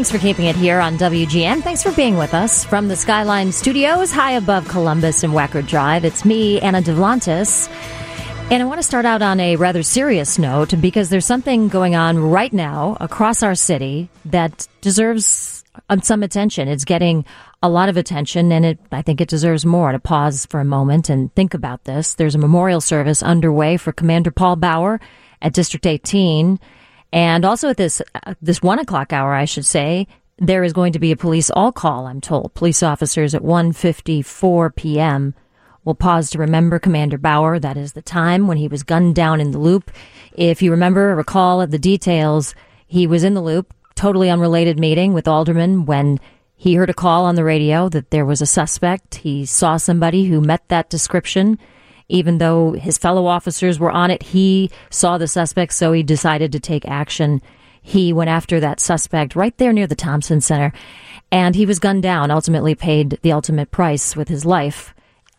Thanks for keeping it here on WGN. Thanks for being with us from the Skyline Studios high above Columbus and Wacker Drive. It's me, Anna Devlantis. And I want to start out on a rather serious note because there's something going on right now across our city that deserves some attention. It's getting a lot of attention, and I think it deserves more. To pause for a moment and think about this. There's a memorial service underway for Commander Paul Bauer at District 18. And also at this 1 o'clock hour, I should say, there is going to be a police all-call, I'm told. Police officers at 1:54 p.m. will pause to remember Commander Bauer. That is the time when he was gunned down in the Loop. If you remember or recall the details, he was in the Loop, totally unrelated meeting with aldermen when he heard a call on the radio that there was a suspect. He saw somebody who met that description. Even though his fellow officers were on it, he saw the suspect, so he decided to take action. He went after that suspect right there near the Thompson Center, and he was gunned down, ultimately paid the ultimate price with his life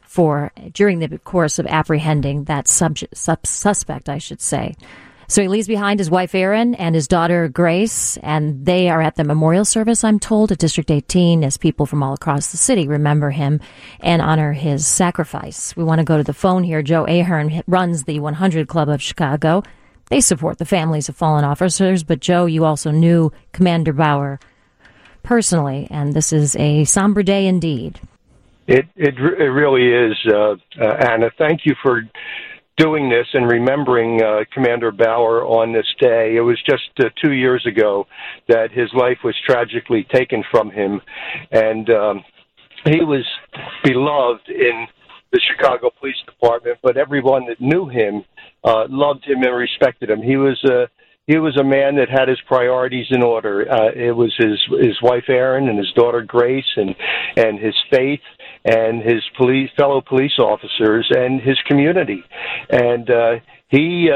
during the course of apprehending that suspect, I should say. So he leaves behind his wife, Erin, and his daughter, Grace, and they are at the memorial service, I'm told, at District 18, as people from all across the city remember him and honor his sacrifice. We want to go to the phone here. Joe Ahern runs the 100 Club of Chicago. They support the families of fallen officers, but Joe, you also knew Commander Bauer personally, and this is a somber day indeed. It really is, Anna. Thank you for doing this and remembering Commander Bauer on this day. It was just 2 years ago that his life was tragically taken from him, and he was beloved in the Chicago Police Department, but everyone that knew him loved him and respected him. He was a man that had his priorities in order. It was his wife Erin and his daughter Grace and his faith and his fellow police officers and his community. And he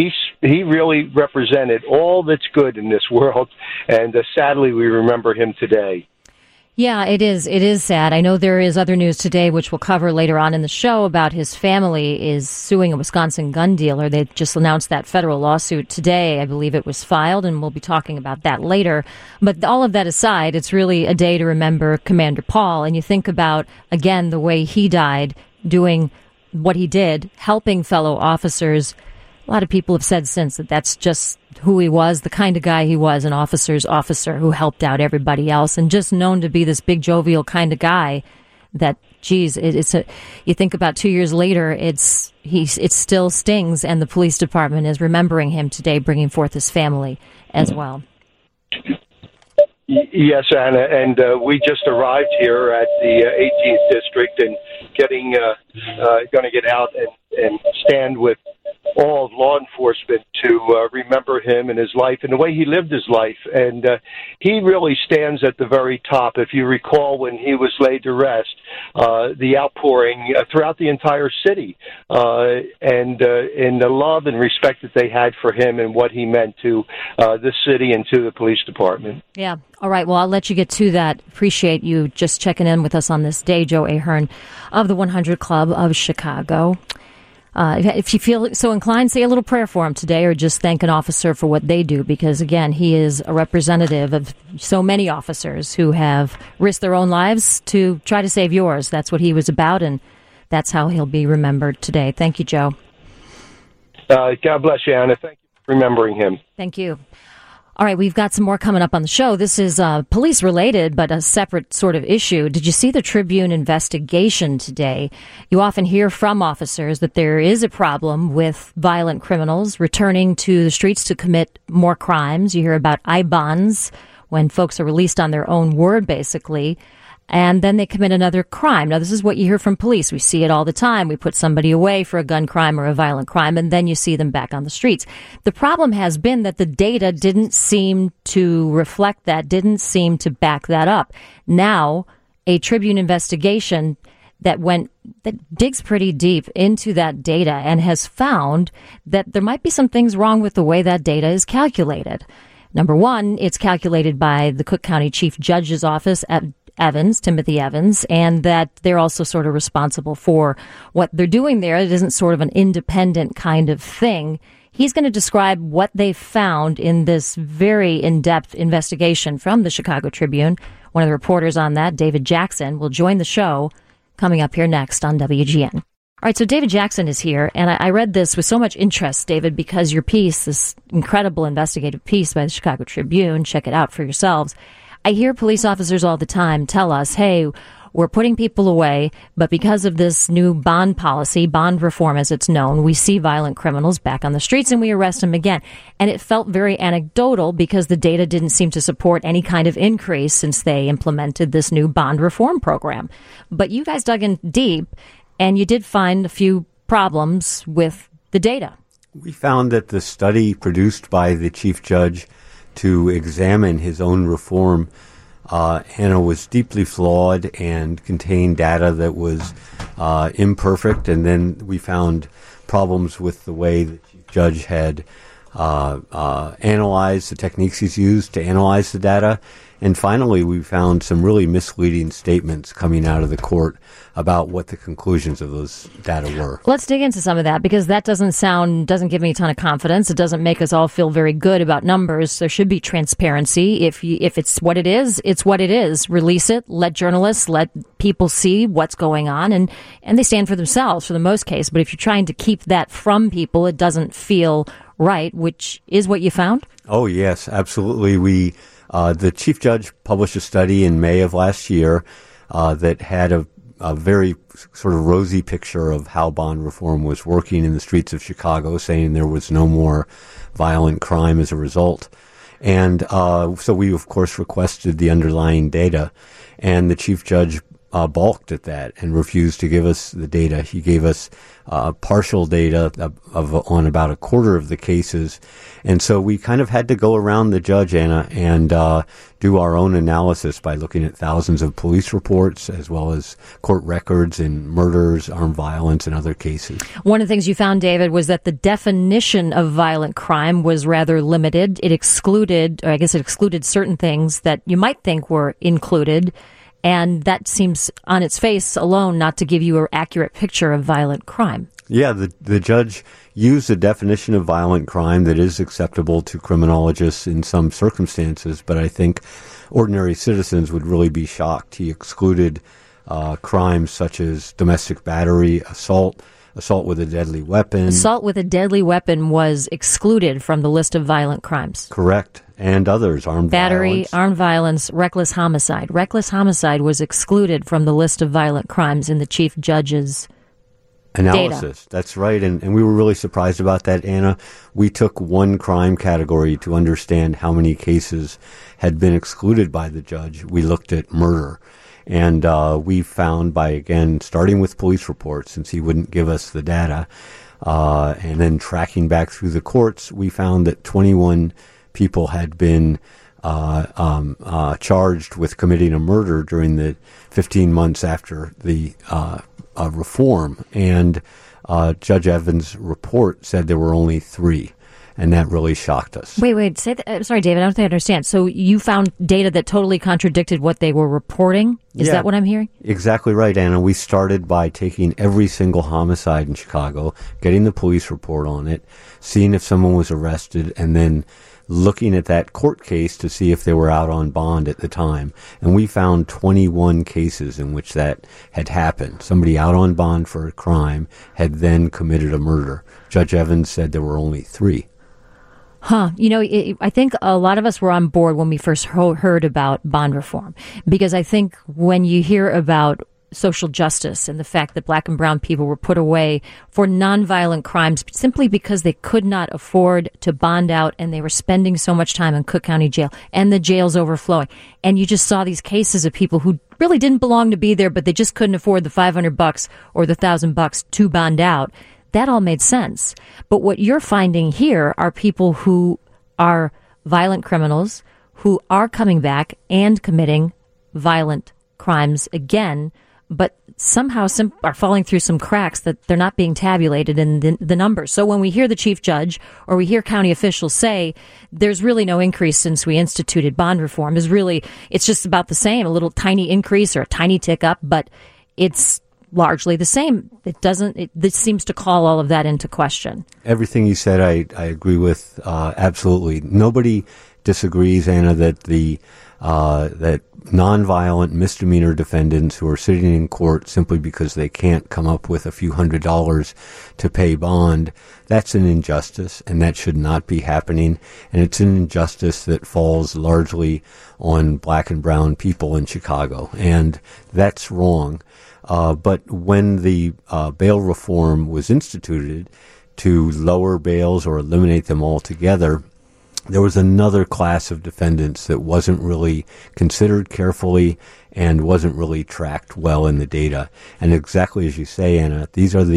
really represented all that's good in this world, and sadly we remember him today. Yeah, it is. It is sad. I know there is other news today, which we'll cover later on in the show, about his family is suing a Wisconsin gun dealer. They just announced that federal lawsuit today. I believe it was filed, and we'll be talking about that later. But all of that aside, it's really a day to remember Commander Paul. And you think about, again, the way he died doing what he did, helping fellow officers. A lot of people have said since that that's just who he was, the kind of guy he was, an officer's officer who helped out everybody else, and just known to be this big, jovial kind of guy that, geez, you think about 2 years later, it still stings, and the police department is remembering him today, bringing forth his family as well. Yes, Anna, and we just arrived here at the 18th District and going to get out and stand with all of law enforcement to remember him and his life and the way he lived his life. And he really stands at the very top. If you recall, when he was laid to rest, the outpouring throughout the entire city and the love and respect that they had for him and what he meant to the city and to the police department. Yeah. All right. Well, I'll let you get to that. Appreciate you just checking in with us on this day, Joe Ahern of the 100 Club of Chicago. If you feel so inclined, say a little prayer for him today, or just thank an officer for what they do, because, again, he is a representative of so many officers who have risked their own lives to try to save yours. That's what he was about, and that's how he'll be remembered today. Thank you, Joe. God bless you, Anna. Thank you for remembering him. Thank you. All right, we've got some more coming up on the show. This is police-related, but a separate sort of issue. Did you see the Tribune investigation today? You often hear from officers that there is a problem with violent criminals returning to the streets to commit more crimes. You hear about I-bonds, when folks are released on their own word, basically, and then they commit another crime. Now, this is what you hear from police. We see it all the time. We put somebody away for a gun crime or a violent crime, and then you see them back on the streets. The problem has been that the data didn't seem to reflect that, didn't seem to back that up. Now, a Tribune investigation that digs pretty deep into that data and has found that there might be some things wrong with the way that data is calculated. Number one, it's calculated by the Cook County Chief Judge's Office at Timothy Evans, and that they're also sort of responsible for what they're doing there. It isn't sort of an independent kind of thing. He's going to describe what they found in this very in-depth investigation from the Chicago Tribune. One of the reporters on that, David Jackson, will join the show coming up here next on WGN. All right, so David Jackson is here, and I read this with so much interest, David, because your piece, this incredible investigative piece by the Chicago Tribune, check it out for yourselves. I hear police officers all the time tell us, hey, we're putting people away, but because of this new bond policy, bond reform as it's known, we see violent criminals back on the streets and we arrest them again. And it felt very anecdotal because the data didn't seem to support any kind of increase since they implemented this new bond reform program. But you guys dug in deep and you did find a few problems with the data. We found that the study produced by the chief judge to examine his own reform Hannah was deeply flawed and contained data that was imperfect, and then we found problems with the way the chief judge had analyzed the techniques he's used to analyze the data. And finally, we found some really misleading statements coming out of the court about what the conclusions of those data were. Let's dig into some of that, because that doesn't give me a ton of confidence. It doesn't make us all feel very good about numbers. There should be transparency. If it's what it is, it's what it is. Release it. Let journalists, let people see what's going on, and they stand for themselves for the most case. But if you're trying to keep that from people, it doesn't feel right, which is what you found? Oh, yes, absolutely. The chief judge published a study in May of last year that had a very sort of rosy picture of how bond reform was working in the streets of Chicago, saying there was no more violent crime as a result. And so we, of course, requested the underlying data, and the chief judge balked at that and refused to give us the data. He gave us partial data on about a quarter of the cases. And so we kind of had to go around the judge, Anna, and do our own analysis by looking at thousands of police reports as well as court records in murders, armed violence, and other cases. One of the things you found, David, was that the definition of violent crime was rather limited. It excluded certain things that you might think were included. And that seems on its face alone not to give you an accurate picture of violent crime. Yeah, the judge used a definition of violent crime that is acceptable to criminologists in some circumstances, but I think ordinary citizens would really be shocked. He excluded crimes such as domestic battery, assault with a deadly weapon. Assault with a deadly weapon was excluded from the list of violent crimes. Correct. And others, armed battery, violence. Armed violence, reckless homicide. Reckless homicide was excluded from the list of violent crimes in the chief judge's analysis. Data. That's right. And we were really surprised about that, Anna. We took one crime category to understand how many cases had been excluded by the judge. We looked at murder. And we found by, again, starting with police reports, since he wouldn't give us the data, and then tracking back through the courts, we found that 21 people had been charged with committing a murder during the 15 months after the reform. And Judge Evans' report said there were only 3. And that really shocked us. Wait. Say that. Sorry, David. I don't think I understand. So you found data that totally contradicted what they were reporting? Is that what I'm hearing? Exactly right, Anna. We started by taking every single homicide in Chicago, getting the police report on it, seeing if someone was arrested, and then looking at that court case to see if they were out on bond at the time. And we found 21 cases in which that had happened. Somebody out on bond for a crime had then committed a murder. Judge Evans said there were only 3. Huh. I think a lot of us were on board when we first heard about bond reform, because I think when you hear about social justice and the fact that black and brown people were put away for nonviolent crimes simply because they could not afford to bond out and they were spending so much time in Cook County Jail and the jails overflowing. And you just saw these cases of people who really didn't belong to be there, but they just couldn't afford the $500 or the $1,000 to bond out. That all made sense. But what you're finding here are people who are violent criminals who are coming back and committing violent crimes again, but somehow are falling through some cracks that they're not being tabulated in the numbers. So when we hear the chief judge or we hear county officials say there's really no increase since we instituted bond reform, it's just about the same, a little tiny increase or a tiny tick up, but it's largely the same. This seems to call all of that into question. Everything you said, I agree with absolutely. Nobody disagrees, Anna, that that nonviolent misdemeanor defendants who are sitting in court simply because they can't come up with a few $100s to pay bond, that's an injustice, and that should not be happening. And it's an injustice that falls largely on black and brown people in Chicago, and that's wrong. But when the bail reform was instituted to lower bails or eliminate them altogether, there was another class of defendants that wasn't really considered carefully and wasn't really tracked well in the data. And exactly as you say, Anna, these are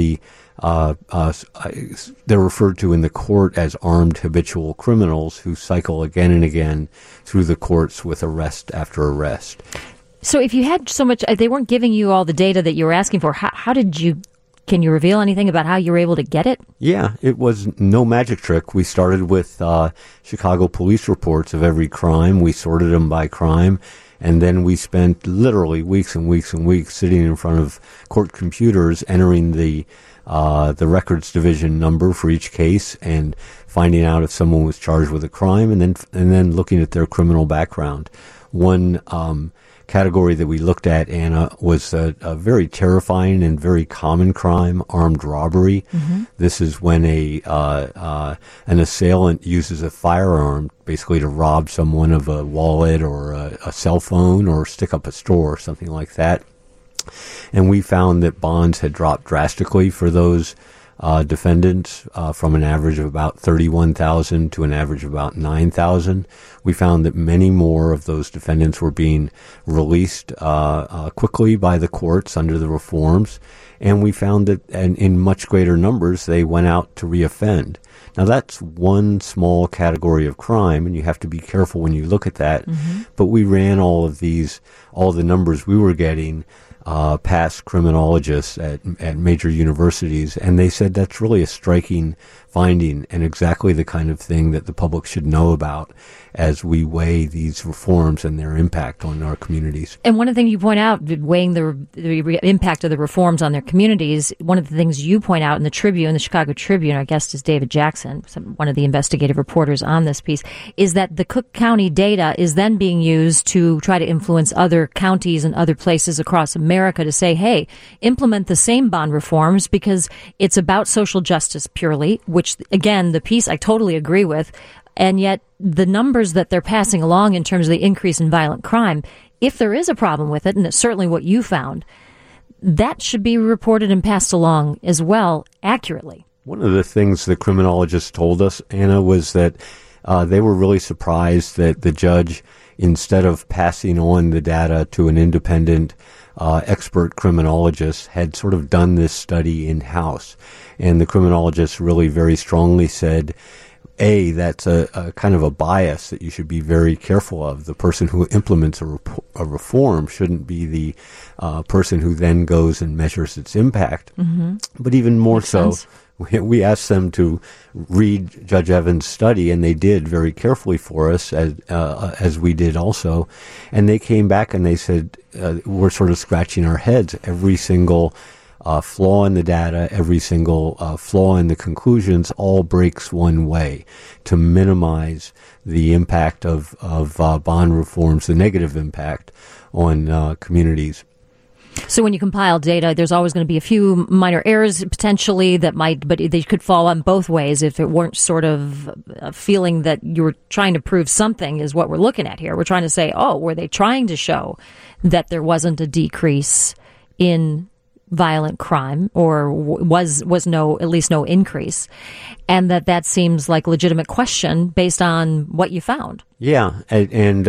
they're referred to in the court as armed habitual criminals who cycle again and again through the courts with arrest after arrest. So if you had so much, they weren't giving you all the data that you were asking for, how did you... Can you reveal anything about how you were able to get it? Yeah, it was no magic trick. We started with Chicago police reports of every crime. We sorted them by crime. And then we spent literally weeks and weeks and weeks sitting in front of court computers, entering the records division number for each case and finding out if someone was charged with a crime, and then looking at their criminal background. One category that we looked at, Anna, was a very terrifying and very common crime, armed robbery. Mm-hmm. This is when an assailant uses a firearm basically to rob someone of a wallet or a cell phone or stick up a store or something like that. And we found that bonds had dropped drastically for those defendants from an average of about $31,000 to an average of about $9,000. We found that many more of those defendants were being released quickly by the courts under the reforms, and we found that in much greater numbers they went out to reoffend. Now that's one small category of crime, and you have to be careful when you look at that. Mm-hmm. But we ran all the numbers we were getting past criminologists at major universities, and they said that's really a striking finding and exactly the kind of thing that the public should know about as we weigh these reforms and their impact on our communities. And one of the things you point out, weighing the impact of the reforms on their communities, one of the things you point out in the Tribune, the Chicago Tribune, our guest is David Jackson, one of the investigative reporters on this piece, is that the Cook County data is then being used to try to influence other counties and other places across America to say, hey, implement the same bond reforms because it's about social justice purely, which, again, the piece I totally agree with. And yet the numbers that they're passing along in terms of the increase in violent crime, if there is a problem with it, and it's certainly what you found, that should be reported and passed along as well accurately. One of the things the criminologists told us, Anna, was that they were really surprised that the judge, instead of passing on the data to an independent expert criminologist, had sort of done this study in-house. And the criminologists really very strongly said, that's a kind of a bias that you should be very careful of. The person who implements a reform shouldn't be the person who then goes and measures its impact. Mm-hmm. But even more Makes so, sense. We asked them to read Judge Evans' study, and they did very carefully for us, as we did also. And they came back and they said, we're sort of scratching our heads. Every single flaw in the data, every single flaw in the conclusions all breaks one way to minimize the impact of bond reforms, the negative impact on communities. So when you compile data, there's always going to be a few minor errors potentially but they could fall on both ways if it weren't sort of a feeling that you were trying to prove something is what we're looking at here. We're trying to say, were they trying to show that there wasn't a decrease in violent crime, or was at least no increase, and that seems like a legitimate question based on what you found. Yeah, and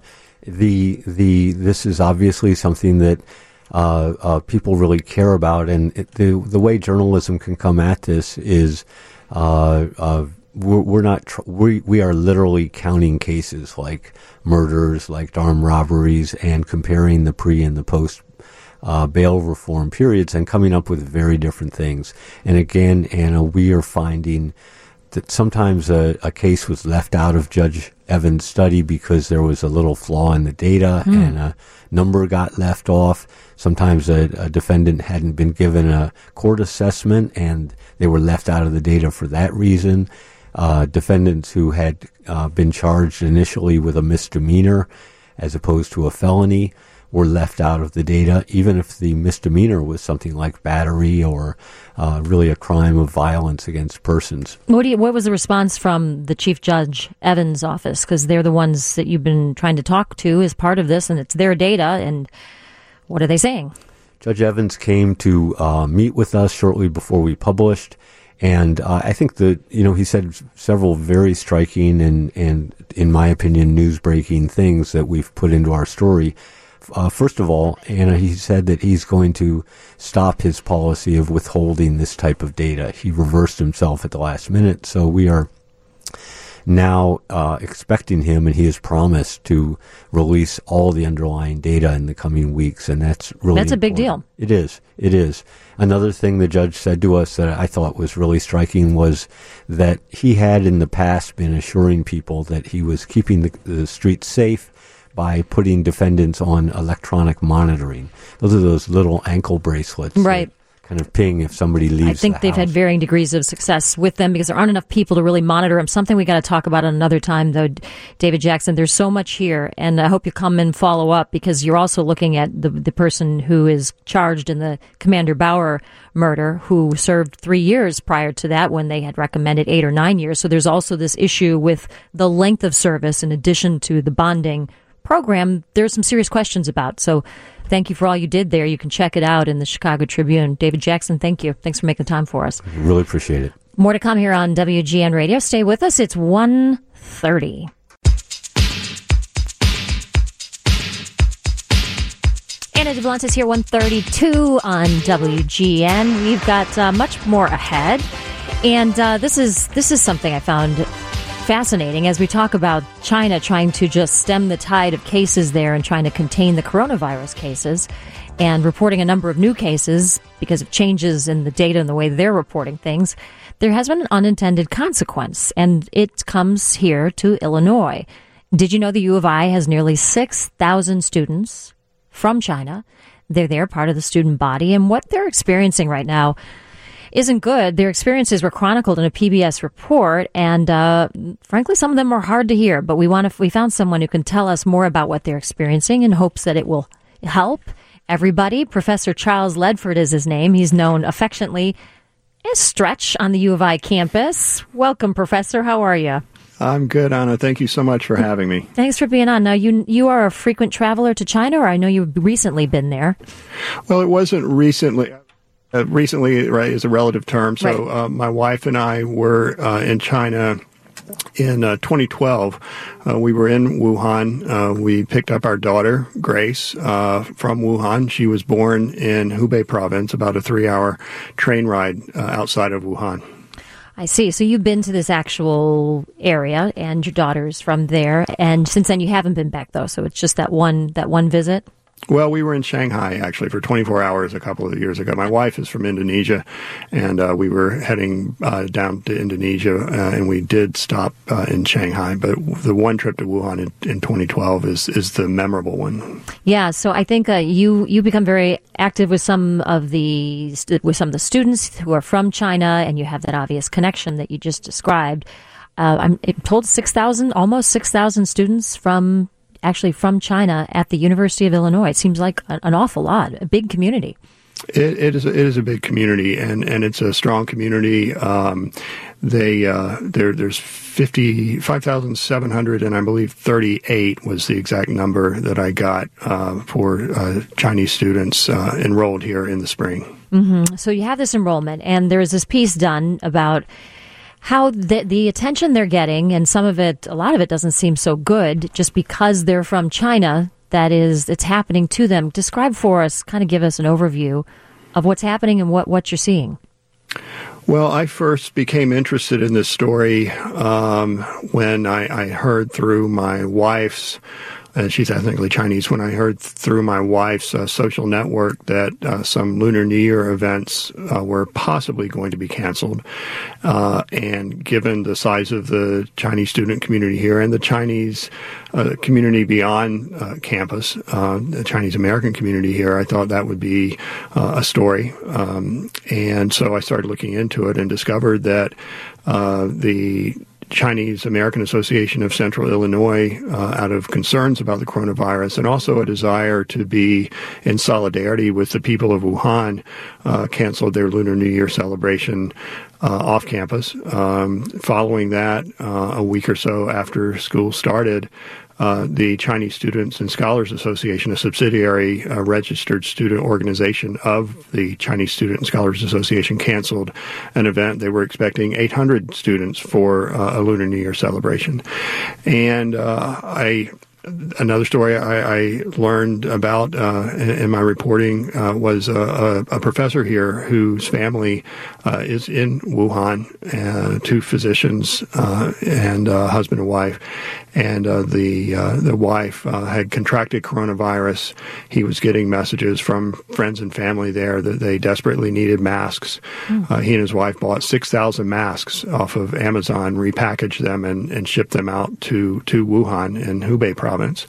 this is obviously something that people really care about, and the way journalism can come at this is we are literally counting cases like murders, like armed robberies, and comparing the pre and the post bail reform periods and coming up with very different things. And again, Anna, we are finding that sometimes a case was left out of Judge Evans' study because there was a little flaw in the data and a number got left off. Sometimes a defendant hadn't been given a court assessment and they were left out of the data for that reason. Defendants who had been charged initially with a misdemeanor as opposed to a felony were left out of the data, even if the misdemeanor was something like battery or really a crime of violence against persons. What was the response from the Chief Judge Evans' office? Because they're the ones that you've been trying to talk to as part of this, and it's their data, and what are they saying? Judge Evans came to meet with us shortly before we published, and I think that, he said several very striking and in my opinion, news-breaking things that we've put into our story. First of all, Anna, he said that he's going to stop his policy of withholding this type of data. He reversed himself at the last minute, so we are now expecting him, and he has promised to release all the underlying data in the coming weeks, and that's really a big deal. It is. Another thing the judge said to us that I thought was really striking was that he had in the past been assuring people that he was keeping the streets safe by putting defendants on electronic monitoring. Those are those little ankle bracelets. Right. Kind of ping if somebody leaves. I think they've had varying degrees of success with them because there aren't enough people to really monitor them. Something we got to talk about another time, though, David Jackson. There's so much here, and I hope you come and follow up because you're also looking at the person who is charged in the Commander Bauer murder, who served 3 years prior to that when they had recommended 8 or 9 years. So there's also this issue with the length of service in addition to the bonding program. There's some serious questions about. So thank you for all you did there. You can check it out in the Chicago Tribune. David Jackson, thank you. Thanks for making time for us. Really appreciate it. More to come here on WGN Radio. Stay with us. It's 1:30. Anna Duvlantis here, 1:32 on WGN. We've got much more ahead. And this is something I found fascinating as we talk about China trying to just stem the tide of cases there and trying to contain the coronavirus cases and reporting a number of new cases because of changes in the data and the way they're reporting things. There has been an unintended consequence, and it comes here to Illinois. Did you know the U of I has nearly 6,000 students from China? They're there, part of the student body, and what they're experiencing right now isn't good. Their experiences were chronicled in a PBS report, and frankly, some of them are hard to hear. But we found someone who can tell us more about what they're experiencing in hopes that it will help everybody. Professor Charles Ledford is his name. He's known affectionately as Stretch on the U of I campus. Welcome, Professor. How are you? I'm good, Anna. Thank you so much for having me. Thanks for being on. Now, you are a frequent traveler to China, or I know you've recently been there. Well, it wasn't recently. Recently, right, is a relative term. So right. My wife and I were in China in 2012. We were in Wuhan. We picked up our daughter, Grace, from Wuhan. She was born in Hubei province, about a 3-hour train ride outside of Wuhan. I see. So you've been to this actual area, and your daughter's from there. And since then, you haven't been back, though. So it's just that one visit? Well, we were in Shanghai, actually, for 24 hours a couple of years ago. My wife is from Indonesia, and we were heading down to Indonesia, and we did stop in Shanghai. But the one trip to Wuhan in 2012 is the memorable one. Yeah, so I think you become very active with some of the students who are from China, and you have that obvious connection that you just described. I'm told almost 6,000 students from China at the University of Illinois. It seems like an awful lot, a big community. It is a big community, and it's a strong community. There's 5,700, and I believe 38 was the exact number that I got for Chinese students enrolled here in the spring. Mm-hmm. So you have this enrollment, and there's this piece done about how the attention they're getting, and a lot of it doesn't seem so good just because they're from China, it's happening to them. Describe for us, kind of give us an overview of what's happening and what you're seeing. Well, I first became interested in this story when I heard through my wife's and she's ethnically Chinese, when I heard through my wife's social network that some Lunar New Year events were possibly going to be canceled. And given the size of the Chinese student community here and the Chinese community beyond campus, the Chinese American community here, I thought that would be a story. And so I started looking into it and discovered that the Chinese American Association of Central Illinois, out of concerns about the coronavirus and also a desire to be in solidarity with the people of Wuhan, canceled their Lunar New Year celebration off campus. Following that, a week or so after school started, the Chinese Students and Scholars Association, a subsidiary registered student organization of the Chinese Student and Scholars Association, canceled an event. They were expecting 800 students for a Lunar New Year celebration. And another story I learned about in my reporting was a professor here whose family is in Wuhan, two physicians and husband and wife. And the wife had contracted coronavirus. He was getting messages from friends and family there that they desperately needed masks. He and his wife bought 6,000 masks off of Amazon, repackaged them, and shipped them out to Wuhan in Hubei province.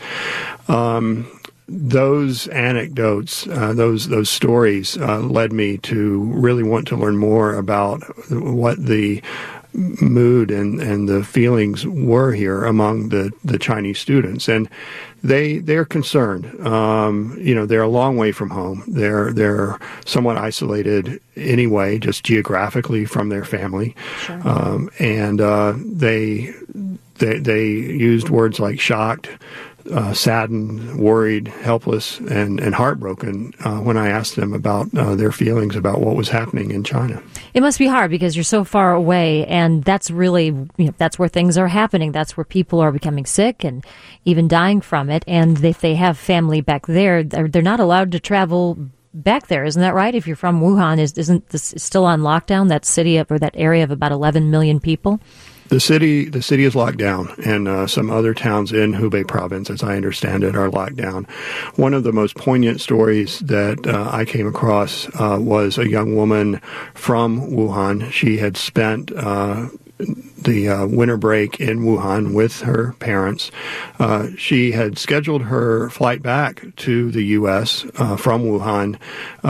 Those anecdotes, those stories led me to really want to learn more about what the mood and the feelings were here among the Chinese students. And they're concerned. They're a long way from home. They're somewhat isolated anyway, just geographically from their family. Sure. And they used words like shocked, saddened, worried, helpless, and heartbroken when I asked them about their feelings about what was happening in China. It must be hard because you're so far away, and that's really, that's where things are happening. That's where people are becoming sick and even dying from it. And if they have family back there, they're not allowed to travel back there. Isn't that right? If you're from Wuhan, isn't this still on lockdown, that city or that area of about 11 million people? The city is locked down, and some other towns in Hubei province, as I understand it, are locked down. One of the most poignant stories that I came across was a young woman from Wuhan. She had spent the winter break in Wuhan with her parents. She had scheduled her flight back to the U.S. From Wuhan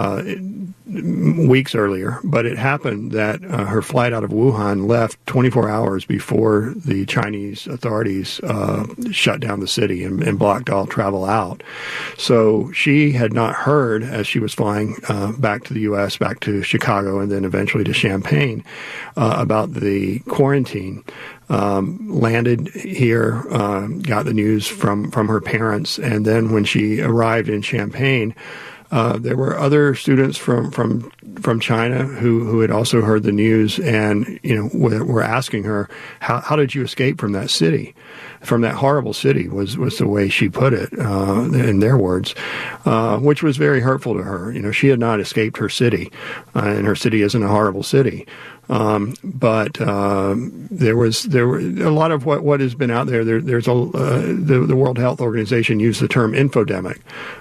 weeks earlier, but it happened that her flight out of Wuhan left 24 hours before the Chinese authorities shut down the city and blocked all travel out. So she had not heard, as she was flying back to the U.S., back to Chicago, and then eventually to Champaign, about the quarantine. Landed here, got the news from her parents, and then when she arrived in Champaign, there were other students from China who had also heard the news, and were asking her, how did you escape from that city, from that horrible city, was the way she put it, in their words, which was very hurtful to her. She had not escaped her city, and her city isn't a horrible city. But there were a lot of what has been out there. There's the World Health Organization used the term infodemic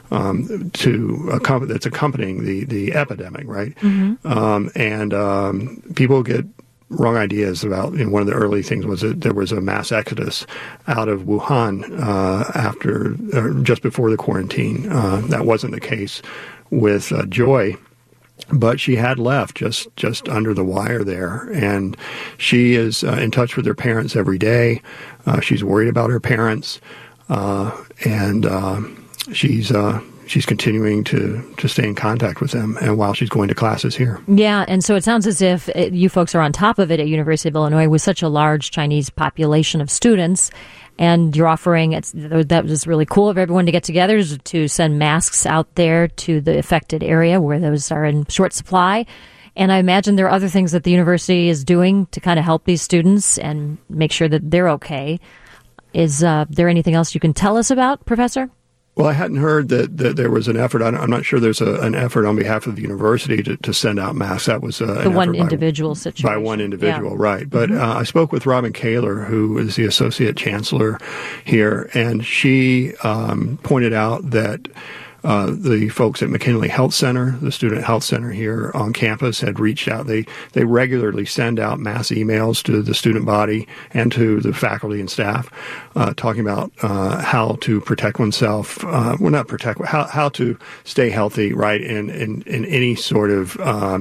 that's accompanying the epidemic, right? Mm-hmm. And people get wrong ideas about. One of the early things was that there was a mass exodus out of Wuhan just before the quarantine. That wasn't the case with Joy. But she had left just under the wire there, and she is in touch with her parents every day. She's worried about her parents, and she's continuing to stay in contact with them, and while she's going to classes here. Yeah, and so it sounds as if you folks are on top of it at University of Illinois with such a large Chinese population of students. And you're offering, that was really cool of everyone to get together to send masks out there to the affected area where those are in short supply. And I imagine there are other things that the university is doing to kind of help these students and make sure that they're okay. Is there anything else you can tell us about, Professor? Well, I hadn't heard that there was an effort. I'm not sure there's an effort on behalf of the university to send out masks. That was the one individual situation. By one individual, right. But I spoke with Robin Kaler, who is the associate chancellor here, and she pointed out that the folks at McKinley Health Center, the student health center here on campus, had reached out. They regularly send out mass emails to the student body and to the faculty and staff, talking about how to protect oneself. Not protect, how to stay healthy, right? In any sort of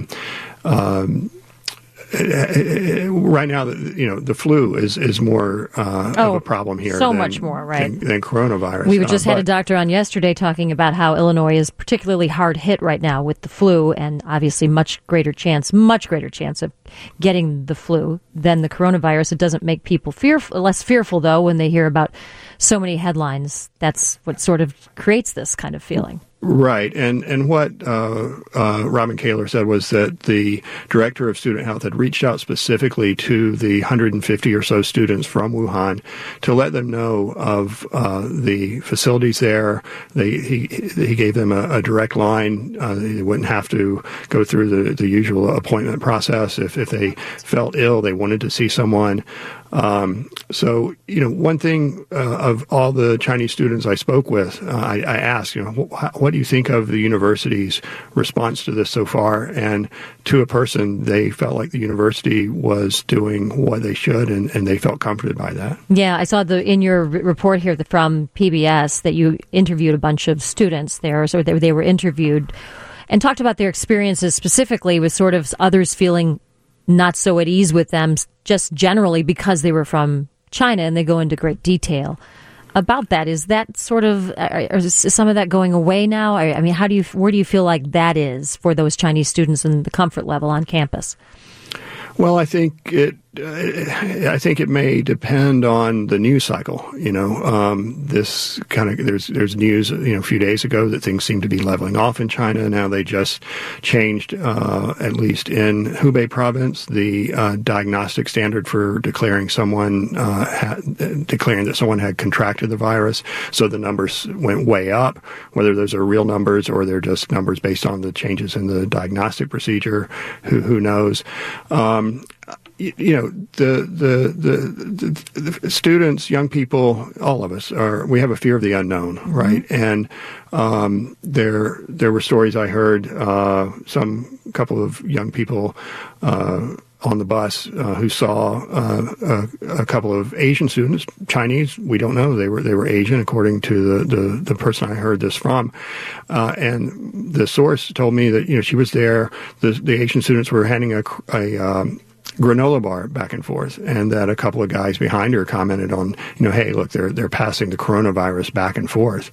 right now, the flu is more of a problem here. So much more, right? Than coronavirus. We just had a doctor on yesterday talking about how Illinois is particularly hard hit right now with the flu, and obviously much greater chance of getting the flu than the coronavirus. It doesn't make people less fearful, though, when they hear about so many headlines. That's what sort of creates this kind of feeling. Right, and what Robin Kaler said was that the director of student health had reached out specifically to the 150 or so students from Wuhan to let them know of the facilities there. He gave them a direct line. They wouldn't have to go through the usual appointment process. If they felt ill, they wanted to see someone. So, one thing of all the Chinese students I spoke with, I asked, what do you think of the university's response to this so far? And to a person, they felt like the university was doing what they should, and they felt comforted by that. Yeah, I saw in your report here from PBS that you interviewed a bunch of students there, so they were interviewed and talked about their experiences specifically with sort of others feeling not so at ease with them just generally because they were from China, and they go into great detail about that. Is that sort of, is some of that going away now? I mean, where do you feel like that is for those Chinese students and the comfort level on campus? Well, I think it may depend on the news cycle. This kind of there's news a few days ago that things seem to be leveling off in China. Now they just changed, at least in Hubei province, the diagnostic standard for declaring that someone had contracted the virus. So the numbers went way up. Whether those are real numbers or they're just numbers based on the changes in the diagnostic procedure, who knows? The students, young people, all of us we have a fear of the unknown, right? And there were stories I heard, couple of young people on the bus who saw a couple of Asian students, Chinese. We don't know, they were Asian according to the person I heard this from, and the source told me that she was there. The Asian students were handing a granola bar back and forth, and that a couple of guys behind her commented on, hey, look, they're passing the coronavirus back and forth.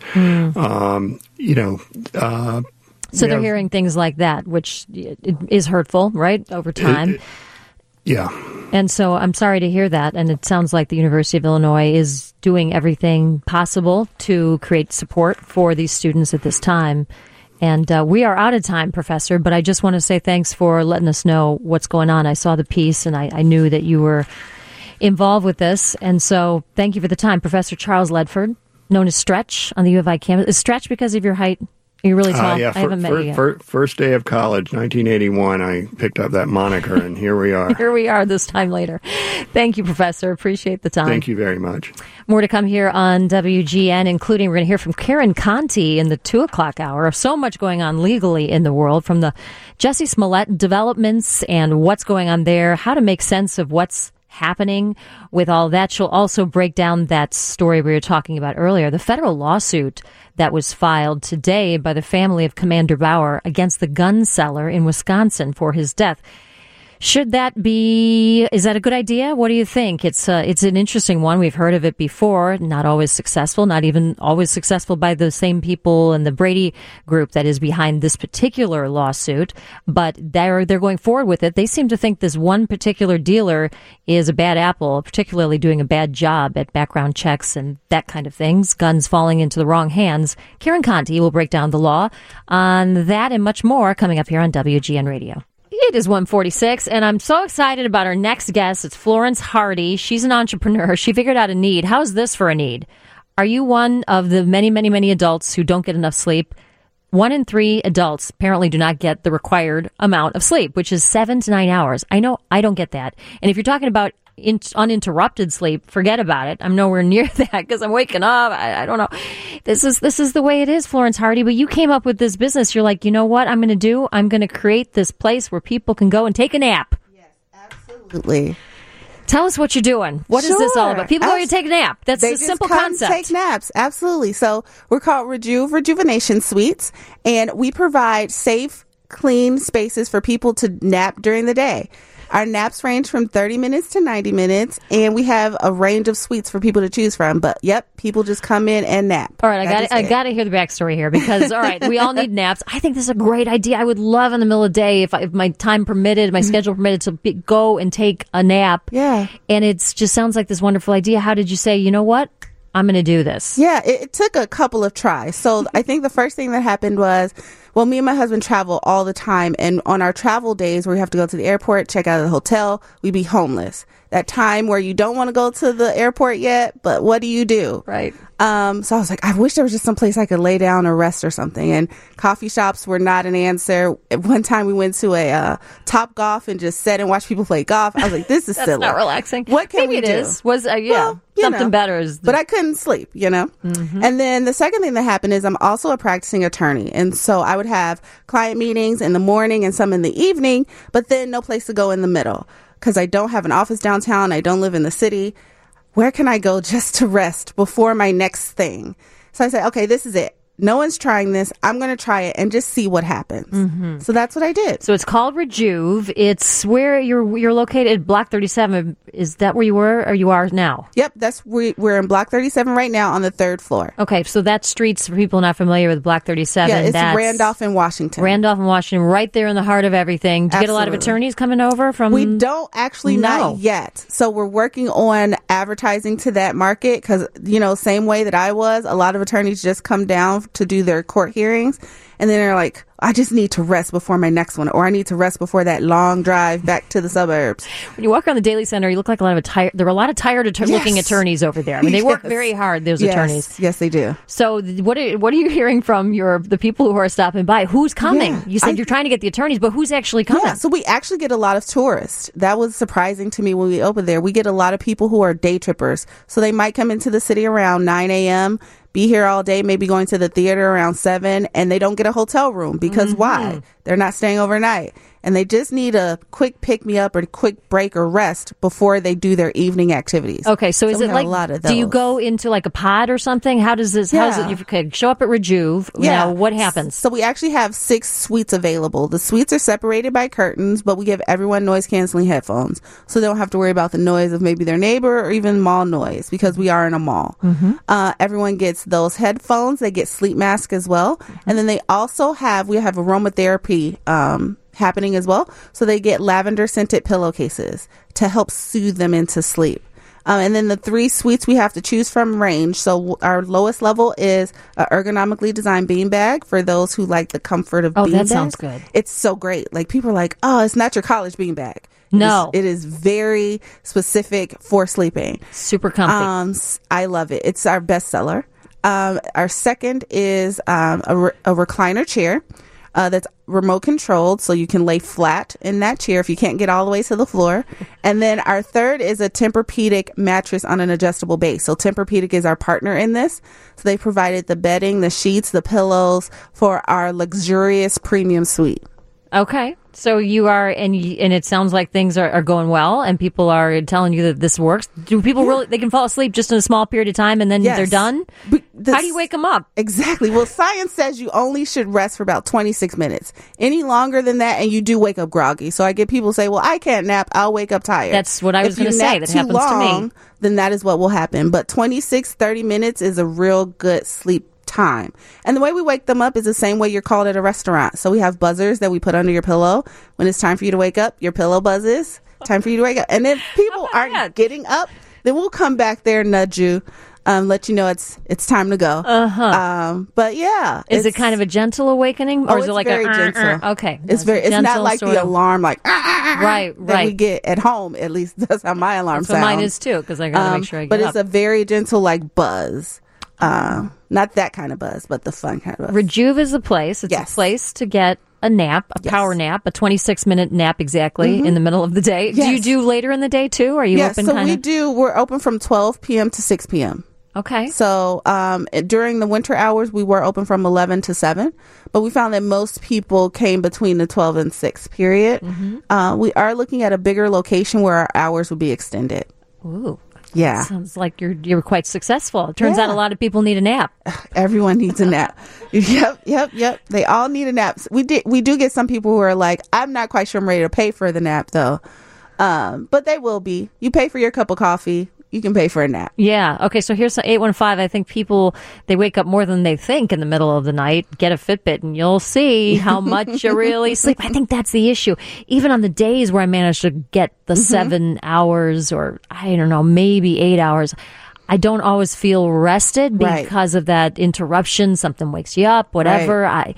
So they're hearing things like that, which is hurtful, right, over time. Yeah. And so I'm sorry to hear that. And it sounds like the University of Illinois is doing everything possible to create support for these students at this time. And we are out of time, Professor, but I just want to say thanks for letting us know what's going on. I saw the piece, and I knew that you were involved with this. And so thank you for the time. Professor Charles Ledford, known as Stretch on the U of I campus. Is Stretch because of your height? You're really tall. Yeah, I haven't met you yet. First day of college, 1981, I picked up that moniker, and here we are. Here we are this time later. Thank you, Professor. Appreciate the time. Thank you very much. More to come here on WGN, including we're going to hear from Karen Conti in the 2 o'clock hour. So much going on legally in the world, from the Jussie Smollett developments and what's going on there, how to make sense of what's happening with all that. She'll also break down that story we were talking about earlier, the federal lawsuit that was filed today by the family of Commander Bauer against the gun seller in Wisconsin for his death. Is that a good idea? What do you think? It's an interesting one. We've heard of it before, not always successful, not even always successful by the same people and the Brady group that is behind this particular lawsuit, but they're going forward with it. They seem to think this one particular dealer is a bad apple, particularly doing a bad job at background checks and that kind of things, guns falling into the wrong hands. Karen Conti will break down the law on that and much more coming up here on WGN Radio. It is 1:46, and I'm so excited about our next guest. It's Florence Hardy. She's an entrepreneur. She figured out a need. How's this for a need? Are you one of the many, many, many adults who don't get enough sleep? 1 in 3 adults apparently do not get the required amount of sleep, which is 7 to 9 hours. I know I don't get that. And if you're talking about uninterrupted sleep, forget about it. I'm nowhere near that because I'm waking up. I don't know. This is the way it is, Florence Hardy. But you came up with this business. You're like, you know what I'm going to do? I'm going to create this place where people can go and take a nap. Yes, absolutely. Tell us what you're doing. What is this all about? People go to take a nap. That's a simple concept. Take naps. Absolutely. So we're called Rejuvenation Suites, and we provide safe, clean spaces for people to nap during the day. Our naps range from 30 minutes to 90 minutes, and we have a range of suites for people to choose from. But, yep, people just come in and nap. All right, I got to hear the backstory here because, all right, we all need naps. I think this is a great idea. I would love in the middle of the day, if my time permitted, my schedule permitted, to go and take a nap. Yeah. And it just sounds like this wonderful idea. How did you say, you know what? I'm going to do this. Yeah, it took a couple of tries. So I think the first thing that happened was, well, me and my husband travel all the time. And on our travel days where we have to go to the airport, check out of the hotel, we'd be homeless. That time where you don't want to go to the airport yet, but what do you do? Right. So I was like, I wish there was just some place I could lay down or rest or something. And coffee shops were not an answer. At one time we went to a Top Golf and just sat and watched people play golf. I was like, this is That's silly. not relaxing. What can Maybe we do? It is. Was Well, something better is. But I couldn't sleep, Mm-hmm. And then the second thing that happened is I'm also a practicing attorney. And so I would have client meetings in the morning and some in the evening, but then no place to go in the middle because I don't have an office downtown. I don't live in the city. Where can I go just to rest before my next thing? So I said, okay, this is it. No one's trying this. I'm going to try it and just see what happens. Mm-hmm. So that's what I did. So it's called Rejuve. It's where you're located, Block 37. Is that where you were or you are now? Yep, we're in Block 37 right now on the 3rd floor. Okay, so that street's, for people not familiar with Block 37. Yeah, it's that's Randolph and Washington. Randolph and Washington, right there in the heart of everything. Do you get a lot of Absolutely. attorneys coming over from? We don't actually, not yet. So we're working on advertising to that market because, same way that I was, a lot of attorneys just come down to do their court hearings and then they're like, I just need to rest before my next one, or I need to rest before that long drive back to the suburbs. When you walk around the Daily Center, you look like there are a lot of tired looking attorneys over there. I mean, they work very hard, those attorneys. Yes, they do. So what are you hearing from the people who are stopping by? Who's coming? Yeah, You said you're trying to get the attorneys, but who's actually coming? Yeah, so we actually get a lot of tourists. That was surprising to me when we opened there. We get a lot of people who are day trippers. So they might come into the city around 9 a.m., be here all day, maybe going to the theater around 7, and they don't get a hotel room because why? They're not staying overnight. And they just need a quick pick-me-up or a quick break or rest before they do their evening activities. Okay, so is it like, a lot of do you those. go into like a pod or something? How does it, you could show up at Rejuve. Yeah. Now, what happens? So we actually have 6 suites available. The suites are separated by curtains, but we give everyone noise-canceling headphones. So they don't have to worry about the noise of maybe their neighbor or even mall noise because we are in a mall. Everyone gets those headphones. They get sleep masks as well. And then we have aromatherapy happening as well. So they get lavender scented pillowcases to help soothe them into sleep. And then the 3 suites we have to choose from range. So our lowest level is an ergonomically designed beanbag for those who like the comfort of beanbags. Oh, that sounds good. It's so great. Like people are like, oh, it's not your college beanbag. No. It is very specific for sleeping. Super comfy. I love it. It's our best seller. Our second is a recliner chair. That's remote controlled, so you can lay flat in that chair if you can't get all the way to the floor. And then our third is a Tempur-Pedic mattress on an adjustable base. So Tempur-Pedic is our partner in this. So they provided the bedding, the sheets, the pillows for our luxurious premium suite. Okay. So you are, and it sounds like things are going well, and people are telling you that this works. Do people really, they can fall asleep just in a small period of time and then they're done? How do you wake them up? Exactly. Well, science says you only should rest for about 26 minutes. Any longer than that, and you do wake up groggy. So I get people say, well, I can't nap. I'll wake up tired. That's what I was going to say. That happens to me. Then that is what will happen. But 30 minutes is a real good sleep time. And the way we wake them up is the same way you're called at a restaurant. So we have buzzers that we put under your pillow. When it's time for you to wake up, your pillow buzzes. Time for you to wake up. And if people aren't getting up, then we'll come back there, nudge you, let you know it's time to go. But yeah. Is it kind of a gentle awakening? Or is it like very gentle. Okay. It's not like the alarm like right. that we get at home. At least that's how my alarm sounds. So mine is too, because I got to make sure I get but up. It's a very gentle like buzz. Not that kind of buzz, but the fun kind of buzz. Rejuve is a place. It's a place to get a nap, a power nap, a 26-minute nap exactly in the middle of the day. Yes. Do you do later in the day too? Are you open? So we're open from 12 p.m. to 6 p.m. Okay. So during the winter hours, we were open from 11 to 7, but we found that most people came between the 12 and 6 period. We are looking at a bigger location where our hours would be extended. Ooh. Yeah. Sounds like you're quite successful. It turns out a lot of people need a nap. Everyone needs a nap. Yep. They all need a nap. We do get some people who are like, I'm not quite sure I'm ready to pay for the nap though. But they will be. You pay for your cup of coffee. You can pay for a nap. Yeah. Okay. So here's 815. I think people, they wake up more than they think in the middle of the night. Get a Fitbit and you'll see how much you really sleep. I think that's the issue. Even on the days where I manage to get the 7 hours or I don't know, maybe 8 hours, I don't always feel rested because of that interruption. Something wakes you up, whatever. Right.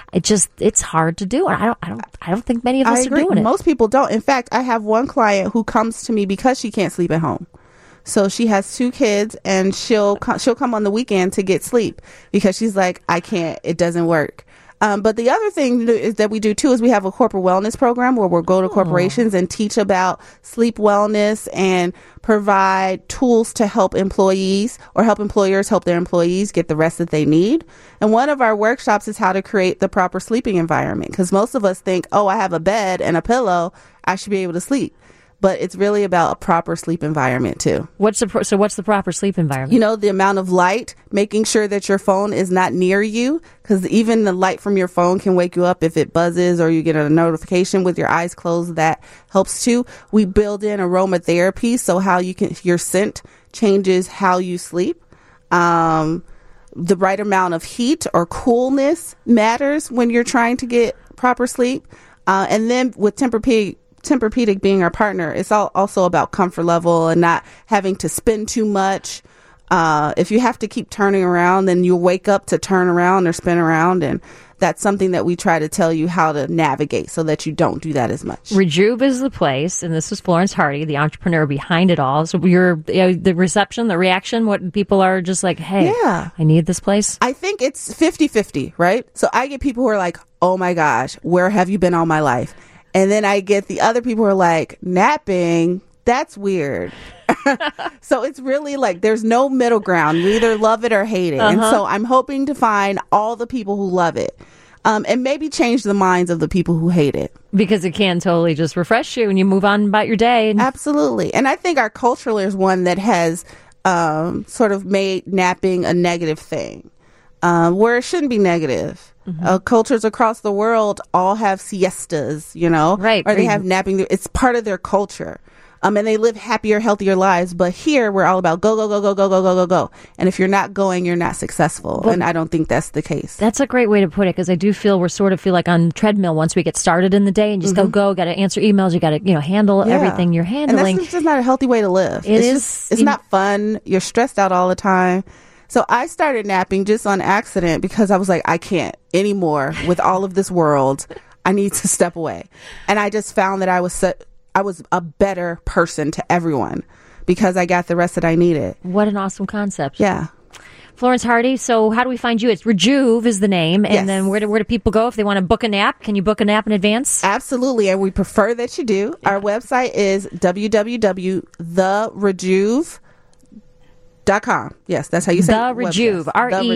It's hard to do. I don't think many of us are doing it. Most people don't. In fact, I have one client who comes to me because she can't sleep at home. So she has 2 kids and she'll come on the weekend to get sleep because she's like, I can't, it doesn't work. But the other thing is that we do too is we have a corporate wellness program where we'll go to corporations and teach about sleep wellness and provide tools to help employees or help employers help their employees get the rest that they need. And one of our workshops is how to create the proper sleeping environment because most of us think, oh, I have a bed and a pillow, I should be able to sleep. But it's really about a proper sleep environment too. What's the proper sleep environment? You know, the amount of light, making sure that your phone is not near you, because even the light from your phone can wake you up if it buzzes or you get a notification with your eyes closed. That helps too. We build in aromatherapy, so your scent changes how you sleep. The right amount of heat or coolness matters when you're trying to get proper sleep. And then with Tempur-Pedic being our partner, it's also about comfort level and not having to spin too much. If you have to keep turning around, then you'll wake up to turn around or spin around. And that's something that we try to tell you how to navigate so that you don't do that as much. Rejuve is the place, and this is Florence Hardy, the entrepreneur behind it all. So the reception, the reaction, what people are just like, hey, I need this place. I think it's 50-50, right? So I get people who are like, oh my gosh, where have you been all my life? And then I get the other people who are like, napping, that's weird. So it's really like there's no middle ground. You either love it or hate it. And so I'm hoping to find all the people who love it. And maybe change the minds of the people who hate it. Because it can totally just refresh you and you move on about your day. Absolutely. And I think our culture is one that has sort of made napping a negative thing, where it shouldn't be negative. Cultures across the world all have siestas, right? Or they have napping. It's part of their culture. And they live happier, healthier lives. But here we're all about go, go, go, go, go, go, go, go, go. And if you're not going, you're not successful. Well, and I don't think that's the case. That's a great way to put it, because I do feel we sort of feel like on treadmill once we get started in the day and just go, got to answer emails, you got to, handle everything you're handling. And that's just not a healthy way to live. It's not fun. You're stressed out all the time. So I started napping just on accident because I was like, I can't anymore with all of this world. I need to step away. And I just found that I was a better person to everyone because I got the rest that I needed. What an awesome concept. Yeah. Florence Hardy, so how do we find you? It's Rejuve is the name. And then where do people go if they want to book a nap? Can you book a nap in advance? Absolutely. And we prefer that you do. Our website is www.therejuve.com. Yes, that's how you say The Rejuve.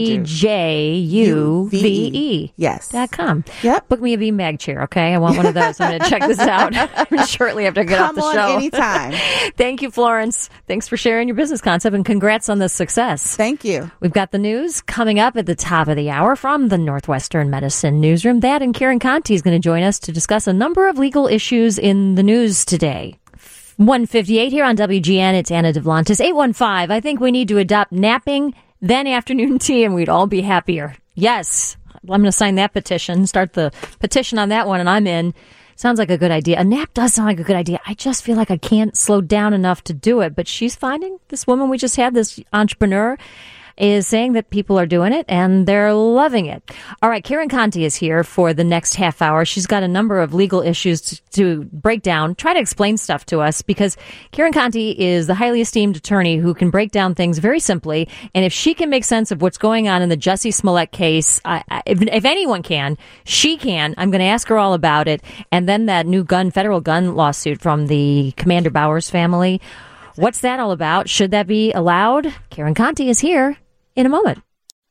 REJUVE. Yes. .com. Yep. Book me a beanbag chair, okay? I want one of those. I'm going to check this out shortly after I get off the show. Come on anytime. Thank you, Florence. Thanks for sharing your business concept, and congrats on the success. Thank you. We've got the news coming up at the top of the hour from the Northwestern Medicine Newsroom. That and Karen Conti is going to join us to discuss a number of legal issues in the news today. 1:58 here on WGN. It's Anna Devlantis. 815. I think we need to adopt napping, then afternoon tea, and we'd all be happier. Yes. I'm going to sign that petition, start the petition on that one, and I'm in. Sounds like a good idea. A nap does sound like a good idea. I just feel like I can't slow down enough to do it. But she's finding, this woman we just had, this entrepreneur, is saying that people are doing it and they're loving it. All right, Karen Conti is here for the next half hour. She's got a number of legal issues to break down, try to explain stuff to us, because Karen Conti is the highly esteemed attorney who can break down things very simply. And if she can make sense of what's going on in the Jussie Smollett case, if anyone can, she can. I'm going to ask her all about it. And then that new federal gun lawsuit from the Commander Bowers family. What's that all about? Should that be allowed? Karen Conti is here in a moment.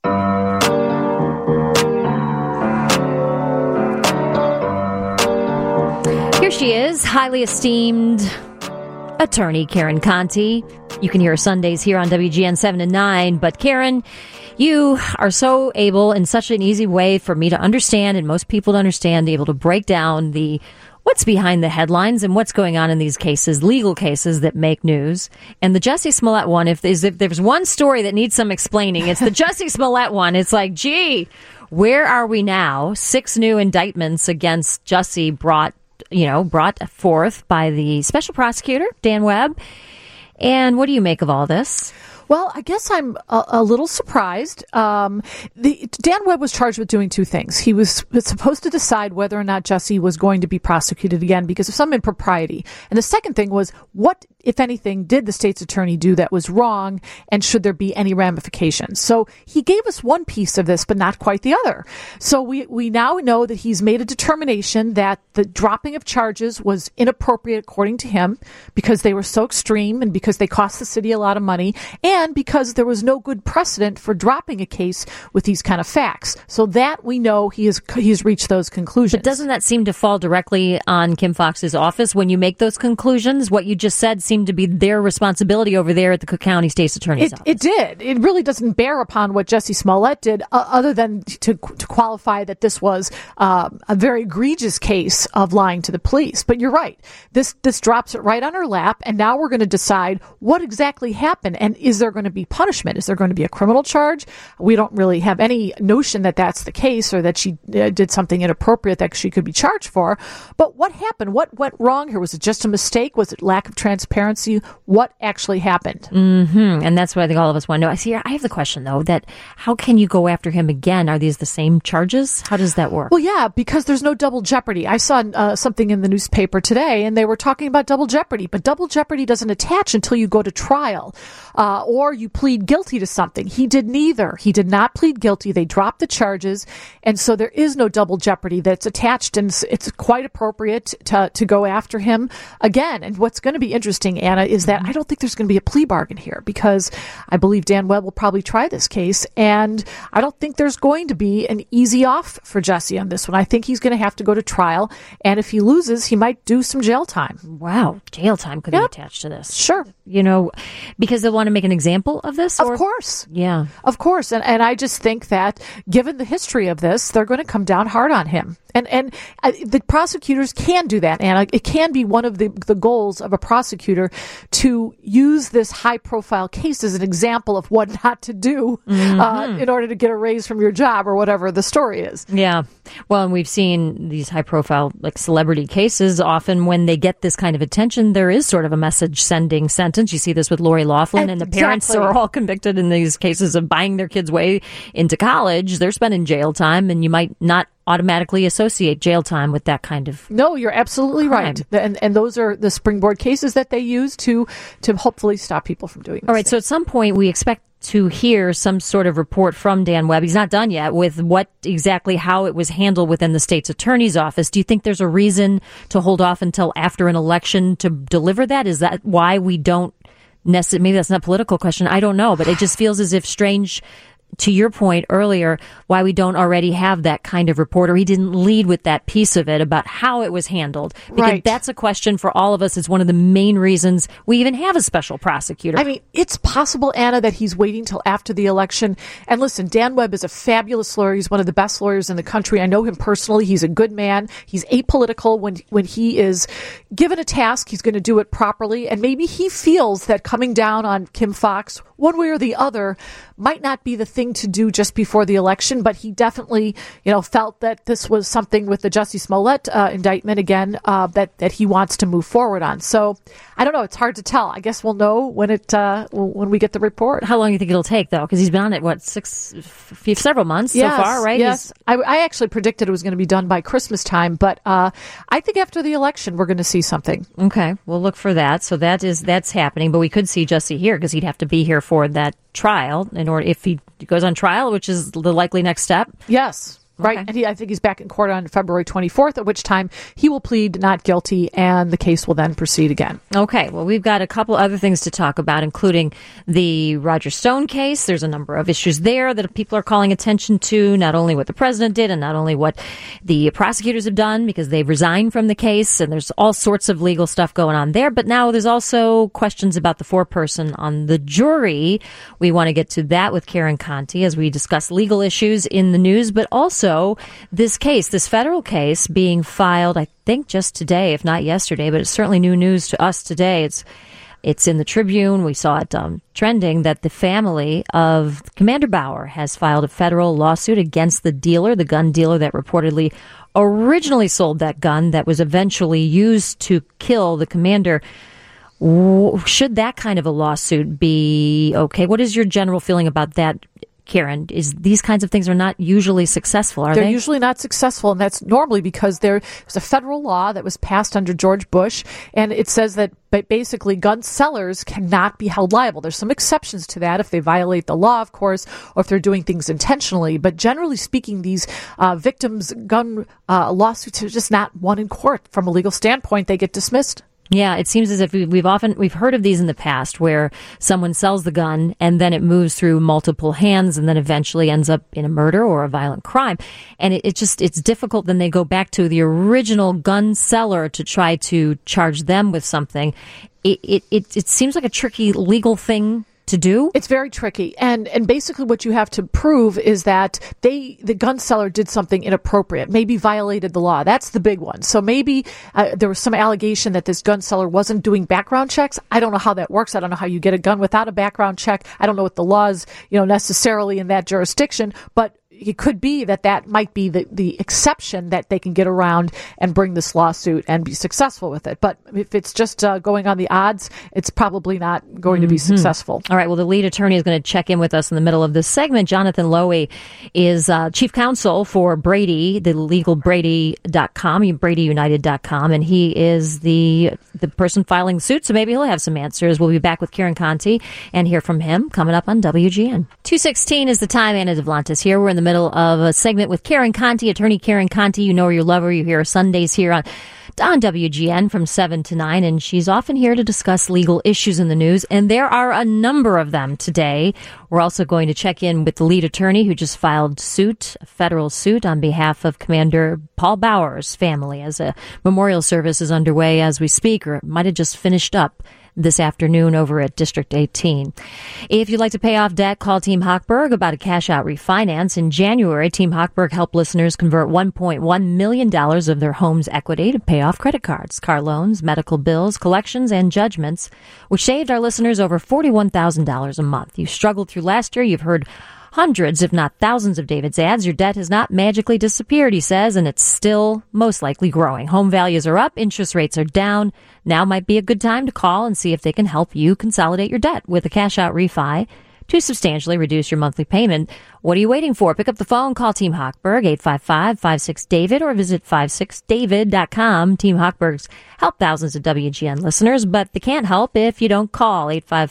Here she is, highly esteemed attorney Karen Conti. You can hear her Sundays here on WGN 7 to 9. But Karen, you are so able in such an easy way for me to understand and most people to understand, able to break down what's behind the headlines and what's going on in these cases, legal cases that make news. And the Jussie Smollett one, if there's one story that needs some explaining, it's the Jussie Smollett one. It's like, gee, where are we now? 6 new indictments against Jussie brought forth by the special prosecutor, Dan Webb. And what do you make of all this? Well, I guess I'm a little surprised. Dan Webb was charged with doing 2 things. He was supposed to decide whether or not Jussie was going to be prosecuted again because of some impropriety. And the second thing was, what, if anything, did the state's attorney do that was wrong, and should there be any ramifications? So he gave us one piece of this, but not quite the other. So we now know that he's made a determination that the dropping of charges was inappropriate, according to him, because they were so extreme and because they cost the city a lot of money, and because there was no good precedent for dropping a case with these kind of facts. So that we know he's reached those conclusions. But doesn't that seem to fall directly on Kim Foxx's office when you make those conclusions? What you just said seemed to be their responsibility over there at the Cook County State's Attorney's office. It did. It really doesn't bear upon what Jussie Smollett did, other than to qualify that this was a very egregious case of lying to the police. But you're right. This drops it right on her lap, and now we're going to decide what exactly happened, and is there going to be punishment? Is there going to be a criminal charge? We don't really have any notion that that's the case, or that she did something inappropriate that she could be charged for. But what happened? What went wrong here? Was it just a mistake? Was it lack of transparency? What actually happened? Mm-hmm. And that's what I think all of us want to know. I have the question, though, that how can you go after him again? Are these the same charges? How does that work? Well, yeah, because there's no double jeopardy. I saw something in the newspaper today, and they were talking about double jeopardy. But double jeopardy doesn't attach until you go to trial, or you plead guilty to something. He did neither. He did not plead guilty. They dropped the charges, and so there is no double jeopardy that's attached, and it's quite appropriate to go after him again. And what's going to be interesting, Anna, is that I don't think there's going to be a plea bargain here, because I believe Dan Webb will probably try this case, and I don't think there's going to be an easy off for Jussie on this one. I think he's going to have to go to trial, and if he loses, he might do some jail time. Wow, jail time could be attached to this. Sure. Because they want to make an example of this? Of course. Yeah. Of course. And I just think that given the history of this, they're going to come down hard on him. And the prosecutors can do that, and it can be one of the goals of a prosecutor to use this high-profile case as an example of what not to do in order to get a raise from your job or whatever the story is. Yeah. Well, and we've seen these high-profile, celebrity cases. Often when they get this kind of attention, there is sort of a message-sending sentence. You see this with Lori Loughlin, and the parents are all convicted in these cases of buying their kids' way into college. They're spending jail time, and you might not automatically associate jail time with that kind of No, you're absolutely crime. Right. And those are the springboard cases that they use to hopefully stop people from doing this. All right, so at some point we expect to hear some sort of report from Dan Webb. He's not done yet with how it was handled within the state's attorney's office. Do you think there's a reason to hold off until after an election to deliver that? Is that why we don't necessarily, maybe that's not a political question, I don't know, but it just feels as if strange, to your point earlier, why we don't already have that kind of report, or he didn't lead with that piece of it about how it was handled. Because that's a question for all of us. It's one of the main reasons we even have a special prosecutor. I mean, it's possible, Anna, that he's waiting till after the election. And listen, Dan Webb is a fabulous lawyer. He's one of the best lawyers in the country. I know him personally. He's a good man. He's apolitical. When he is given a task, he's going to do it properly. And maybe he feels that coming down on Kim Foxx, one way or the other, might not be the thing to do just before the election, but he definitely, felt that this was something with the Jussie Smollett indictment again that he wants to move forward on. So I don't know. It's hard to tell. I guess we'll know when we get the report. How long do you think it'll take, though? Because he's been on it, several months so far, right? Yes. I actually predicted it was going to be done by Christmas time, but I think after the election we're going to see something. Okay, we'll look for that. So that's happening, but we could see Jussie here because he'd have to be here for that trial in order if he goes on trial, which is the likely next step. Yes. Right. Okay. And I think he's back in court on February 24th, at which time he will plead not guilty and the case will then proceed again. Okay. Well, we've got a couple other things to talk about, including the Roger Stone case. There's a number of issues there that people are calling attention to, not only what the president did and not only what the prosecutors have done because they've resigned from the case. And there's all sorts of legal stuff going on there. But now there's also questions about the foreperson on the jury. We want to get to that with Karen Conti as we discuss legal issues in the news, but also this federal case being filed, I think just today, if not yesterday, but it's certainly new news to us today. It's in the Tribune. We saw it trending that the family of Commander Bauer has filed a federal lawsuit against the gun dealer that reportedly originally sold that gun that was eventually used to kill the commander. Should that kind of a lawsuit be okay? What is your general feeling about that, Karen? These kinds of things are not usually successful, are they? They're usually not successful, and that's normally because there's a federal law that was passed under George Bush, and it says that basically gun sellers cannot be held liable. There's some exceptions to that if they violate the law, of course, or if they're doing things intentionally. But generally speaking, these victims' gun lawsuits are just not won in court. From a legal standpoint, they get dismissed. Yeah, it seems as if we've heard of these in the past where someone sells the gun and then it moves through multiple hands and then eventually ends up in a murder or a violent crime. And it's difficult. Then they go back to the original gun seller to try to charge them with something. It seems like a tricky legal thing to do. It's very tricky. And basically what you have to prove is that the gun seller did something inappropriate, maybe violated the law. That's the big one. So maybe there was some allegation that this gun seller wasn't doing background checks. I don't know how that works. I don't know how you get a gun without a background check. I don't know what the laws, necessarily in that jurisdiction, but it could be that might be the exception that they can get around and bring this lawsuit and be successful with it. But if it's just going on the odds, it's probably not going to be successful. All right. Well, the lead attorney is going to check in with us in the middle of this segment. Jonathan Lowy is chief counsel for Brady, the legal Brady.com, BradyUnited.com, and he is the person filing the suit. So maybe he'll have some answers. We'll be back with Karen Conti and hear from him coming up on WGN. 2:16 is the time. Anna Devlantis here. We're in the middle of a segment with Karen Conti, attorney Karen Conti. You know her, you love her. You hear her Sundays here on WGN from 7 to 9, and she's often here to discuss legal issues in the news, and there are a number of them today. We're also going to check in with the lead attorney who just filed a federal suit on behalf of Commander Paul Bauer's family as a memorial service is underway as we speak, or it might have just finished up this afternoon over at District 18. If you'd like to pay off debt, call Team Hochberg about a cash-out refinance. In January, Team Hochberg helped listeners convert $1.1 million of their home's equity to pay off credit cards, car loans, medical bills, collections, and judgments, which saved our listeners over $41,000 a month. You struggled through last year. You've heard hundreds, if not thousands, of David's ads. Your debt has not magically disappeared, he says, and it's still most likely growing. Home values are up. Interest rates are down. Now might be a good time to call and see if they can help you consolidate your debt with a cash-out refi to substantially reduce your monthly payment. What are you waiting for? Pick up the phone, call Team Hochberg, 855-56-DAVID, or visit 56david.com. Team Hochberg's help thousands of WGN listeners, but they can't help if you don't call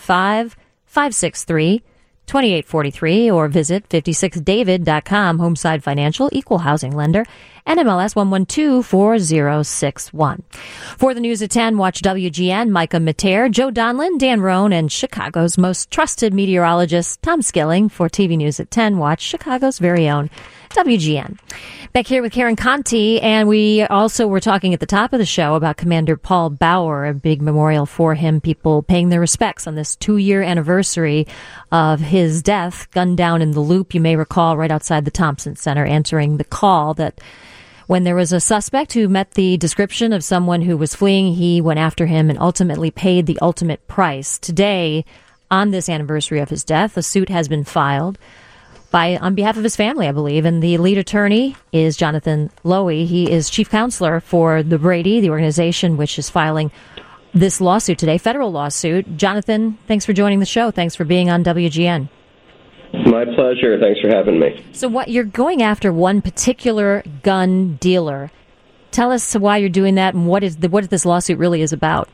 855-563-2843 or visit 56david.com. Homeside Financial, equal housing lender, NMLS 1124061. For the news at 10, watch WGN, Micah Mater, Joe Donlin, Dan Roan, and Chicago's most trusted meteorologist, Tom Skilling. For TV News at 10, watch Chicago's very own WGN. Back here with Karen Conti, and we also were talking at the top of the show about Commander Paul Bauer, a big memorial for him, people paying their respects on this 2-year anniversary of his death, gunned down in the Loop, you may recall, right outside the Thompson Center, answering the call that when there was a suspect who met the description of someone who was fleeing, he went after him and ultimately paid the ultimate price. Today, on this anniversary of his death. A suit has been filed on behalf of his family, I believe, and the lead attorney is Jonathan Lowy. He is chief counselor for the Brady, the organization which is filing this lawsuit today, federal lawsuit. Jonathan, thanks for joining the show. Thanks for being on WGN. My pleasure. Thanks for having me. So what you're going after one particular gun dealer. Tell us why you're doing that and what this lawsuit really is about.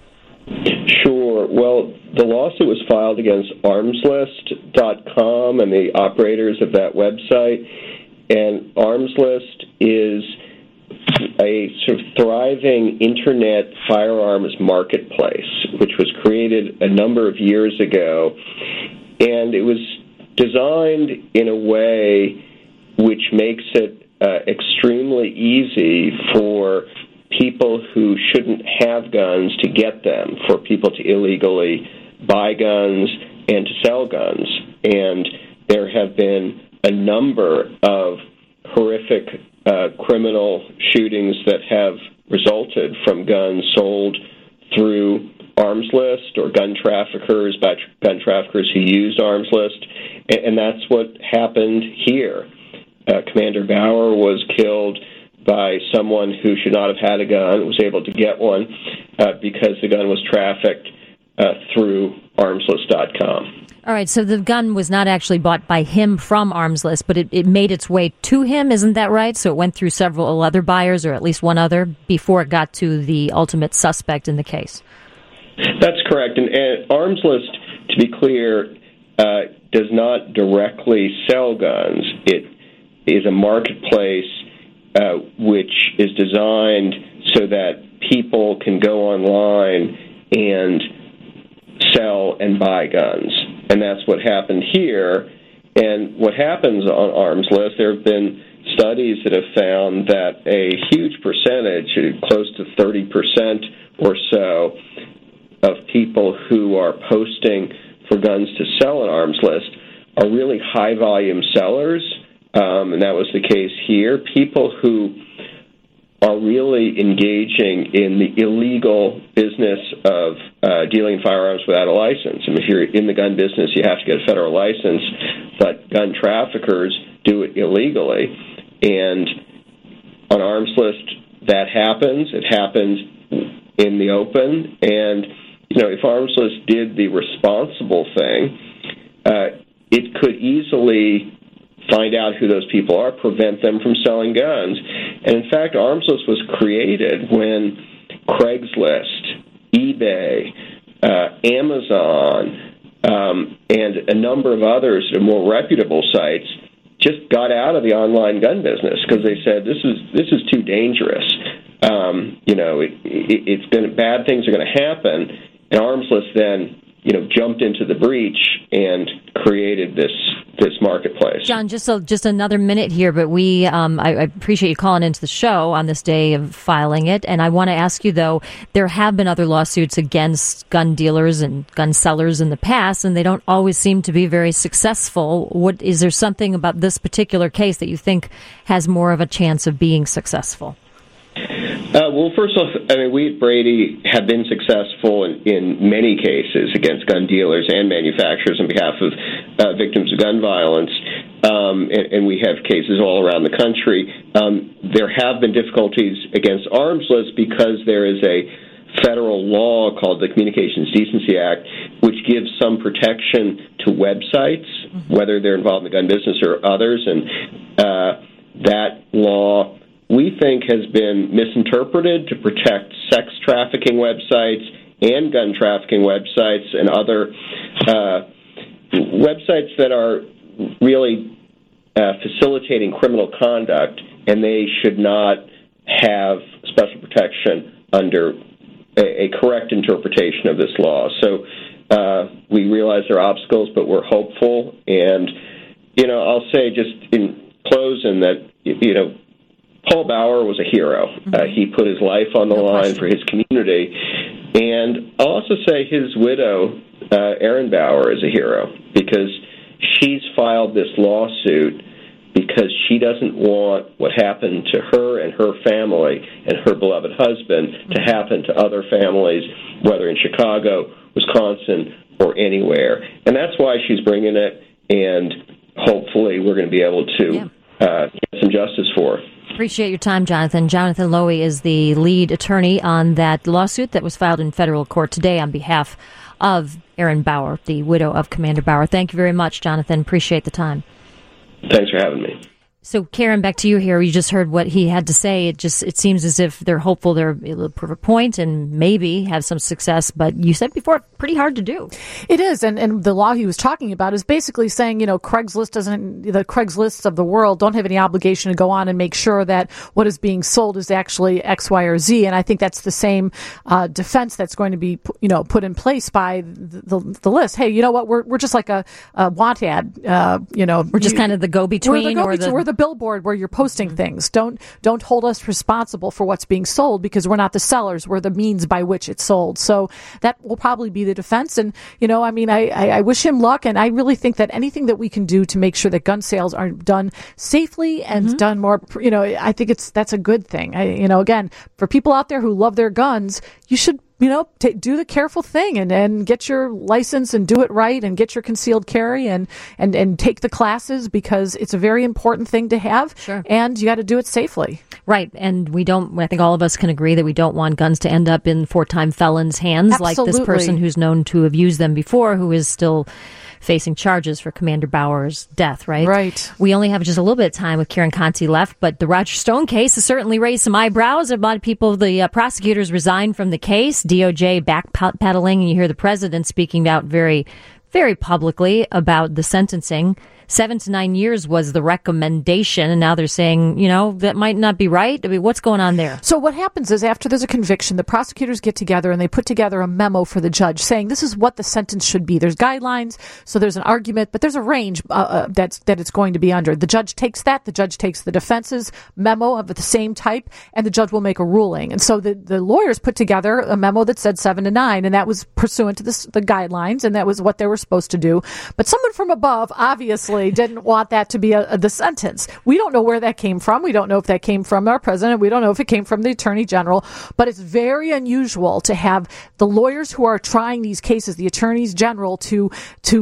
Sure. Well, the lawsuit was filed against armslist.com and the operators of that website. And Armslist is a sort of thriving internet firearms marketplace, which was created a number of years ago. And it was designed in a way which makes it extremely easy for people who shouldn't have guns to get them, for people to illegally buy guns and to sell guns. And there have been a number of horrific criminal shootings that have resulted from guns sold through Arms List or gun traffickers who used Arms List, and that's what happened here. Commander Bauer was killed by someone who should not have had a gun, was able to get one because the gun was trafficked through armslist.com. All right, so the gun was not actually bought by him from Arms List, but it made its way to him, isn't that right? So it went through several other buyers, or at least one other, before it got to the ultimate suspect in the case. That's correct. And Arms List, to be clear, does not directly sell guns. It is a marketplace which is designed so that people can go online and sell and buy guns. And that's what happened here. And what happens on Arms List, there have been studies that have found that a huge percentage, close to 30% or so, of people who are posting for guns to sell on Arms List are really high-volume sellers, and that was the case here. People who are really engaging in the illegal business of dealing firearms without a license. I mean, if you're in the gun business, you have to get a federal license, but gun traffickers do it illegally. And on Arms List, that happens. It happens in the open. And, you know, if Arms List did the responsible thing, it could easily find out who those people are, prevent them from selling guns. And in fact, Arms List was created when Craigslist, eBay, Amazon, and a number of others, more reputable sites, just got out of the online gun business because they said this is too dangerous. It's going bad things are going to happen, and Arms List then jumped into the breach and created this marketplace. John, just another minute here, but I appreciate you calling into the show on this day of filing it, and I want to ask you, though, there have been other lawsuits against gun dealers and gun sellers in the past, and they don't always seem to be very successful. Is there something about this particular case that you think has more of a chance of being successful? Well, first off, we at Brady have been successful in many cases against gun dealers and manufacturers on behalf of victims of gun violence, and we have cases all around the country. There have been difficulties against Arms List because there is a federal law called the Communications Decency Act, which gives some protection to websites, whether they're involved in the gun business or others, and that law, we think, has been misinterpreted to protect sex trafficking websites and gun trafficking websites and other websites that are really facilitating criminal conduct, and they should not have special protection under a correct interpretation of this law. So we realize there are obstacles, but we're hopeful. And, I'll say just in closing that, Paul Bauer was a hero. He put his life on the line for his community. And I'll also say his widow, Erin Bauer, is a hero because she's filed this lawsuit because she doesn't want what happened to her and her family and her beloved husband to happen to other families, whether in Chicago, Wisconsin, or anywhere. And that's why she's bringing it, and hopefully we're going to be able to get some justice for her. Appreciate your time, Jonathan. Jonathan Lowy is the lead attorney on that lawsuit that was filed in federal court today on behalf of Erin Bauer, the widow of Commander Bauer. Thank you very much, Jonathan. Appreciate the time. Thanks for having me. So, Karen, back to you here. You just heard what he had to say. It seems as if they're hopeful they'll prove a point and maybe have some success. But you said before, pretty hard to do. It is. And the law he was talking about is basically saying, the Craigslists of the world don't have any obligation to go on and make sure that what is being sold is actually X, Y, or Z. And I think that's the same defense that's going to be, put in place by the list. Hey, you know what? We're just like a want ad. We're just kind of the go-between. We're the billboard where you're posting things. Don't hold us responsible for what's being sold because we're not the sellers. We're the means by which it's sold. So that will probably be the defense. And, I wish him luck. And I really think that anything that we can do to make sure that gun sales are done safely and done more, I think that's a good thing. Again, for people out there who love their guns, you should do the careful thing and get your license and do it right and get your concealed carry and take the classes because it's a very important thing to have. Sure. And you got to do it safely. Right. And I think all of us can agree that we don't want guns to end up in 4-time felons' hands. Absolutely. Like this person who's known to have used them before, who is still facing charges for Commander Bauer's death, right? Right. We only have just a little bit of time with Karen Conti left, but the Roger Stone case has certainly raised some eyebrows. A lot of people, the prosecutors resigned from the case, DOJ backpedaling, and you hear the president speaking out very, very publicly about the sentencing. 7 to 9 years was the recommendation, and now they're saying, that might not be right. I mean, what's going on there? So what happens is after there's a conviction, the prosecutors get together and they put together a memo for the judge saying this is what the sentence should be. There's guidelines, so there's an argument, but there's a range that it's going to be under. The judge takes that. The judge takes the defense's memo of the same type, and the judge will make a ruling. And so the lawyers put together a memo that said 7 to 9, and that was pursuant to the guidelines, and that was what they were supposed to do. But someone from above, obviously, didn't want that to be the sentence. We don't know where that came from. We don't know if that came from our president. We don't know if it came from the attorney general. But it's very unusual to have the lawyers who are trying these cases, the attorneys general, to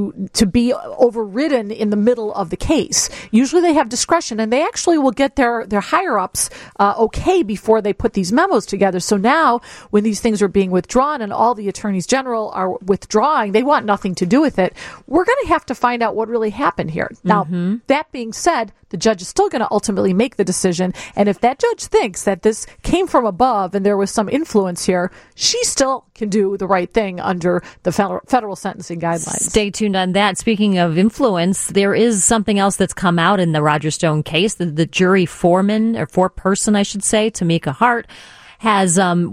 be overridden in the middle of the case. Usually they have discretion, and they actually will get their higher ups okay before they put these memos together. So now, when these things are being withdrawn and all the attorneys general are withdrawing, they want nothing to do with it. We're going to have to find out what really happened here. Now, that being said, the judge is still going to ultimately make the decision. And if that judge thinks that this came from above and there was some influence here, she still can do the right thing under the federal sentencing guidelines. Stay tuned on that. Speaking of influence, there is something else that's come out in the Roger Stone case. The jury foreperson, I should say, Tamika Hart, has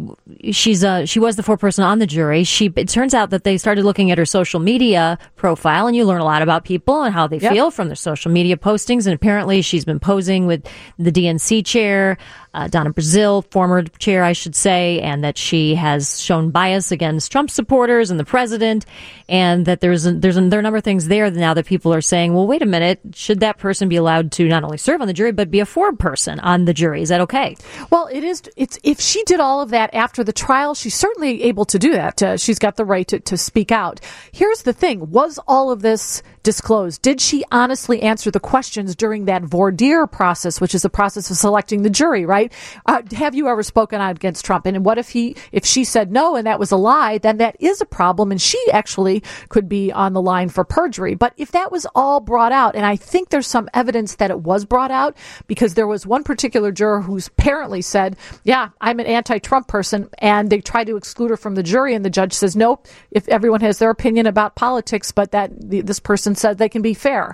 she was the foreperson on the jury. It turns out that they started looking at her social media profile, and you learn a lot about people and how they feel from their social media postings. And apparently, she's been posing with the DNC chair, Donna Brazile, former chair, I should say, and that she has shown bias against Trump supporters and the president, and that there are a number of things there now that people are saying, well, wait a minute, should that person be allowed to not only serve on the jury but be a foreperson on the jury? Is that okay? Well, it's if she did all of that after the trial, she's certainly able to do that. She's got the right to speak out. Here's the thing: was all of this disclosed? Did she honestly answer the questions during that voir dire process, which is the process of selecting the jury, right? Have you ever spoken out against Trump? And what if she said no and that was a lie, then that is a problem, and she actually could be on the line for perjury. But if that was all brought out, and I think there's some evidence that it was brought out, because there was one particular juror who's apparently said, yeah, I'm an anti-Trump person, and they tried to exclude her from the jury, and the judge says, nope, if everyone has their opinion about politics, but that this person said they can be fair.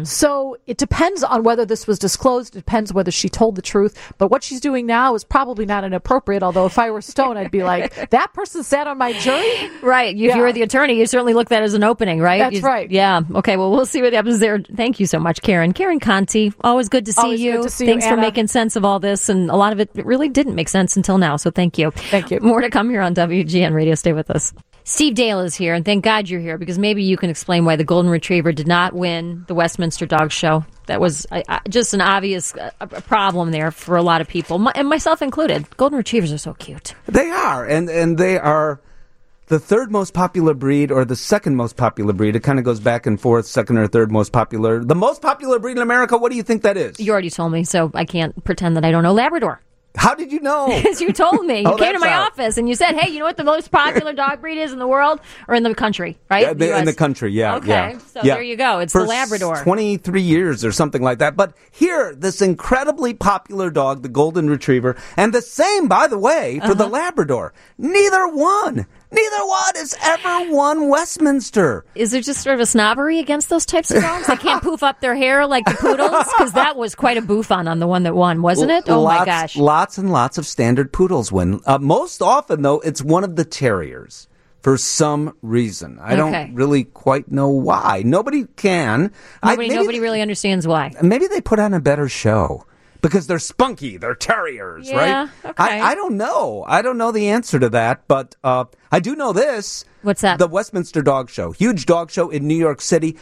So it depends on whether this was disclosed. It depends whether she told the truth. But what she's doing now is probably not inappropriate, although if I were Stone, I'd be like, that person sat on my jury? Right. If you were the attorney, you certainly look at that as an opening, right? That's right. Yeah. Okay, well, we'll see what happens there. Thank you so much, Karen. Karen Conti, always good to see you. Good to see Thanks you, for Anna. making sense of all this, and a lot of it really didn't make sense until now, so thank you. Thank you. More to come here on WGN Radio. Stay with us. Steve Dale is here, and thank God you're here, because maybe you can explain why the Golden Retriever did not win the Westminster Dog Show. That was just an obvious problem there for a lot of people, and myself included. Golden Retrievers are so cute. They are, and they are the third most popular breed or the second most popular breed. It kind of goes back and forth, second or third most popular. The most popular breed in America, what do you think that is? You already told me, so I can't pretend that I don't know. Labrador. How did you know? Because you told me. You came to my office and you said, hey, you know what the most popular dog breed is in the world? Or in the country, right? In the country, yeah. Okay, so there you go. It's for the Labrador. 23 years or something like that. But here, this incredibly popular dog, the Golden Retriever, and the same, by the way, for the Labrador. Neither one has ever won Westminster. Is there just sort of a snobbery against those types of dogs? They can't poof up their hair like the poodles? Because that was quite a boof-on the one that won, wasn't it? Oh, my gosh. Lots and lots of standard poodles win. Most often, though, it's one of the terriers for some reason. I don't really quite know why. Nobody can. Nobody really understands why. Maybe they put on a better show. Because they're spunky, they're terriers, right? Okay. I don't know. I don't know the answer to that, but I do know this. What's that? The Westminster Dog Show. Huge dog show in New York City.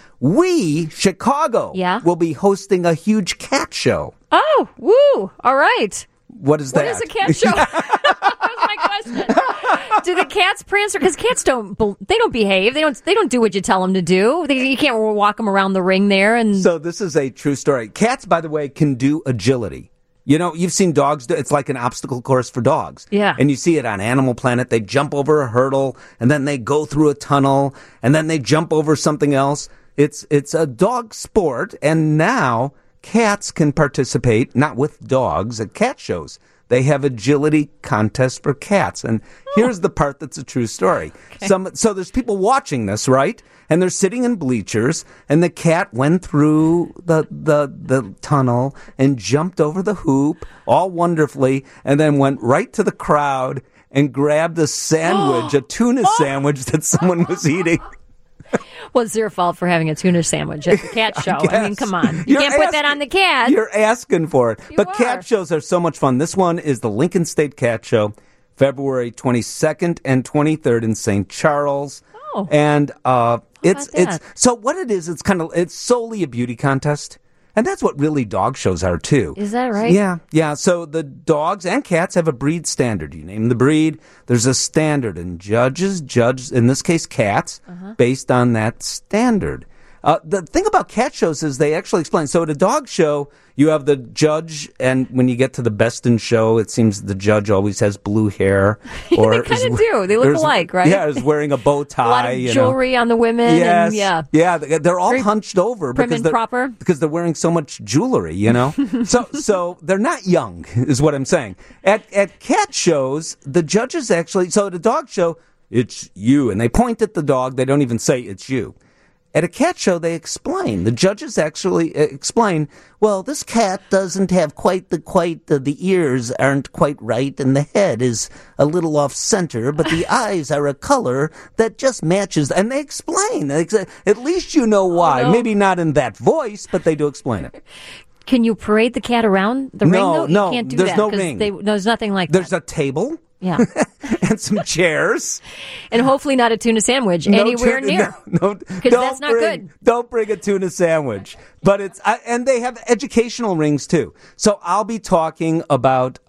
Chicago, will be hosting a huge cat show. Oh, woo. All right. What is that? What is a cat show? That was my question. Do the cats prance? Because cats don't behave. They don't do what you tell them to do. You can't walk them around the ring there. And so this is a true story. Cats, by the way, can do agility. You know, you've seen dogs do it's like an obstacle course for dogs. Yeah. And you see it on Animal Planet. They jump over a hurdle, and then they go through a tunnel, and then they jump over something else. It's a dog sport, and now cats can participate, not with dogs, at cat shows. They have agility contests for cats. And here's the part that's a true story. Okay. So there's people watching this, right? And they're sitting in bleachers, and the cat went through the tunnel and jumped over the hoop, all wonderfully, and then went right to the crowd and grabbed a sandwich, a tuna sandwich that someone was eating. Well, it's their fault for having a tuna sandwich at the cat show. I mean, come on. You can't put that on the cat. You're asking for it. But cat shows are so much fun. This one is the Lincoln State Cat Show, February 22nd and 23rd in St. Charles. Oh. And it's so what it is, it's solely a beauty contest. And that's what really dog shows are, too. Is that right? Yeah. So the dogs and cats have a breed standard. You name the breed, there's a standard. And judges judge, in this case, cats, based on that standard. The thing about cat shows is they actually explain. So at a dog show, you have the judge, and when you get to the best in show, it seems the judge always has blue hair. Or they kind of do. They look alike, right? Yeah, is wearing a bow tie. A lot of jewelry on the women. Yes. And, yeah, they're all hunched over prim and proper because they're wearing so much jewelry. You know, so they're not young, is what I'm saying. At cat shows, the judges actually. So at a dog show, it's you, and they point at the dog. They don't even say it's you. At a cat show, they explain. The judges actually explain, well, this cat doesn't have the ears aren't quite right, and the head is a little off center, but the eyes are a color that just matches. And they explain. At least you know why. Oh, no. Maybe not in that voice, but they do explain it. Can you parade the cat around the ring, though? No, you can't do there's that. no ring. There's nothing like There's that. a table. Yeah. And some chairs. And hopefully not a tuna sandwich anywhere near. No, because that's not good. Don't bring a tuna sandwich. But and they have educational rings too. So I'll be talking about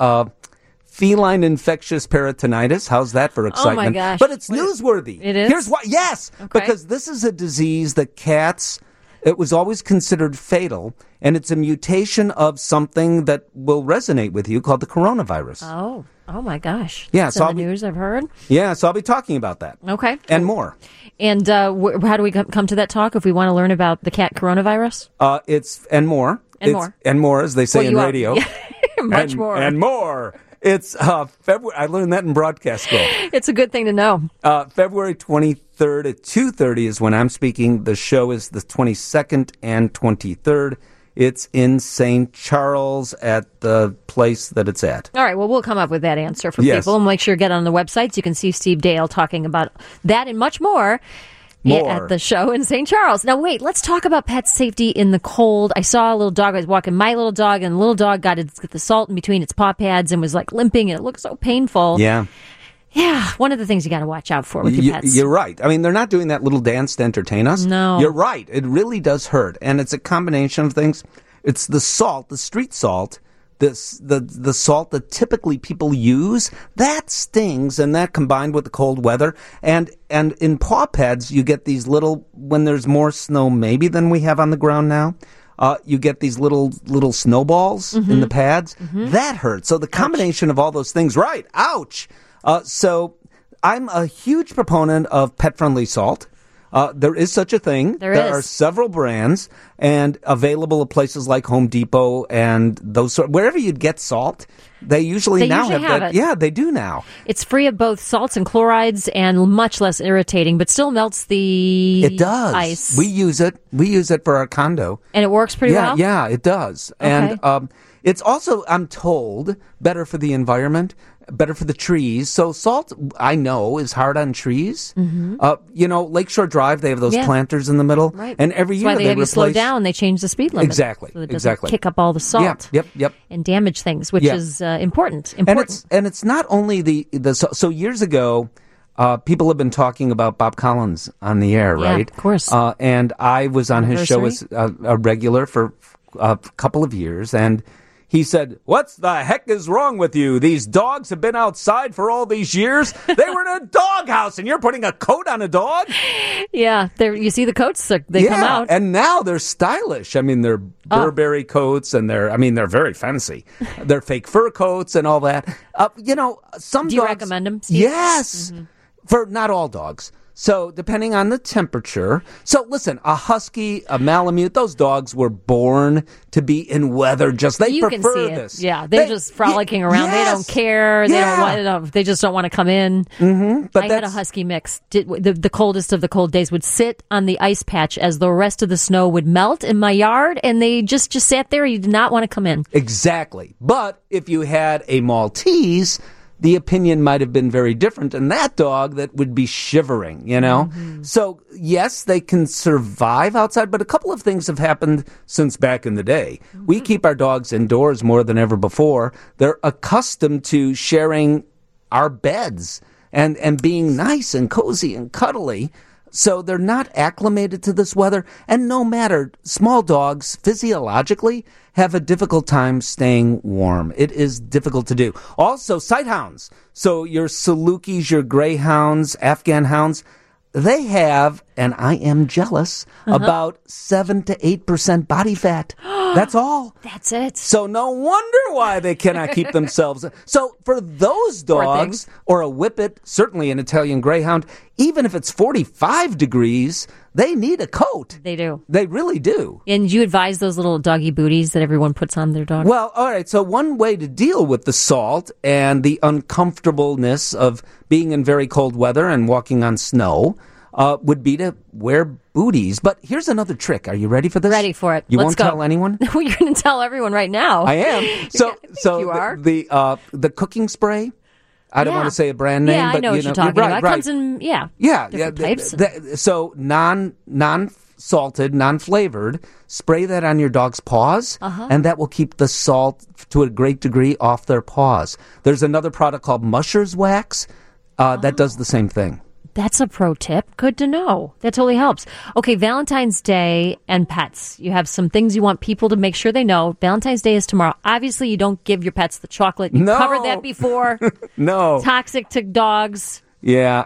feline infectious peritonitis. How's that for excitement? Oh my gosh. But it's newsworthy. It is? Here's why. Yes. Okay. Because this is a disease that cats, it was always considered fatal, and it's a mutation of something that will resonate with you called the coronavirus. Oh my gosh. Yeah, That's so in the news I've heard. Yeah, so I'll be talking about that. Okay. And more. And how do we come to that talk if we want to learn about the cat coronavirus? It's and more. And more, as they say in radio. Much more. And more. It's February. I learned that in broadcast school. It's a good thing to know. February 23rd at 2:30 is when I'm speaking. The show is the 22nd and 23rd. It's in St. Charles at the place that it's at. All right. Well, we'll come up with that answer for people. And make sure you get on the website so you can see Steve Dale talking about that and much more. At the show in St. Charles. Now, wait, let's talk about pet safety in the cold. I saw a little dog. I was walking my little dog, and the little dog got the salt in between its paw pads and was like limping, and it looked so painful. Yeah. Yeah, one of the things you got to watch out for with your pets. You're right. I mean, they're not doing that little dance to entertain us. No. You're right. It really does hurt. And it's a combination of things. It's the salt, the street salt, the salt that typically people use, that stings, and that combined with the cold weather. And in paw pads, you get these little, when there's more snow maybe than we have on the ground now, you get these little snowballs in the pads. That hurts. So the combination of all those things, right? Ouch. So I'm a huge proponent of pet-friendly salt. There is such a thing. There are several brands and available at places like Home Depot and those wherever you'd get salt. They usually have that. It. Yeah, they do now. It's free of both salts and chlorides and much less irritating, but still melts the ice. We use it. We use it for our condo. And it works pretty well? Yeah, it does. Okay. And it's also, I'm told, better for the environment. Better for the trees. So salt, I know, is hard on trees. Lakeshore Drive, they have those planters in the middle. Right. And every year they have you slow down, they change the speed limit. Exactly. So it doesn't kick up all the salt. Yep. And damage things, which is important. And it's not only the so years ago, people have been talking about Bob Collins on the air, right? Yeah, of course. And I was on his show as a regular for a couple of years, and he said, "What the heck is wrong with you? These dogs have been outside for all these years. They were in a doghouse, and you're putting a coat on a dog?" Yeah, you see the coats, they come out. And now they're stylish. I mean, they're Burberry coats, and they're very fancy. They're fake fur coats and all that. Some Do dogs... you recommend them, Steve? Yes. For not all dogs. So, depending on the temperature. So, listen, a husky, a Malamute, those dogs were born to be in weather they prefer this. Yeah, they're just frolicking around. Yes. They don't care. They just don't want to come in. But I had a husky mix. The coldest of the cold days would sit on the ice patch as the rest of the snow would melt in my yard, and they just sat there. You did not want to come in. Exactly. But if you had a Maltese, the opinion might have been very different, and that dog that would be shivering, So, yes, they can survive outside, but a couple of things have happened since back in the day. We keep our dogs indoors more than ever before. They're accustomed to sharing our beds and being nice and cozy and cuddly. So they're not acclimated to this weather. And no matter, small dogs physiologically have a difficult time staying warm. It is difficult to do. Also, sighthounds. So your Salukis, your Greyhounds, Afghan hounds, they have, and I am jealous, about 7 to 8% body fat. That's all. That's it. So no wonder why they cannot keep themselves. So for those dogs, or a Whippet, certainly an Italian Greyhound, even if it's 45 degrees, they need a coat. They do. They really do. And you advise those little doggy booties that everyone puts on their dog? Well, all right. So one way to deal with the salt and the uncomfortableness of being in very cold weather and walking on snow would be to wear booties. But here's another trick. Are you ready for this? Ready for it. Let's won't go. Tell anyone? Well, you're going to tell everyone right now. I am. So you are. The cooking spray. I don't want to say a brand name, but I know what you're talking about. It comes in, different types. So non-salted, non-flavored, spray that on your dog's paws, and that will keep the salt to a great degree off their paws. There's another product called Musher's Wax that does the same thing. That's a pro tip. Good to know. That totally helps. Okay, Valentine's Day and pets. You have some things you want people to make sure they know. Valentine's Day is tomorrow. Obviously, you don't give your pets the chocolate. You covered that before. No. Toxic to dogs. Yeah,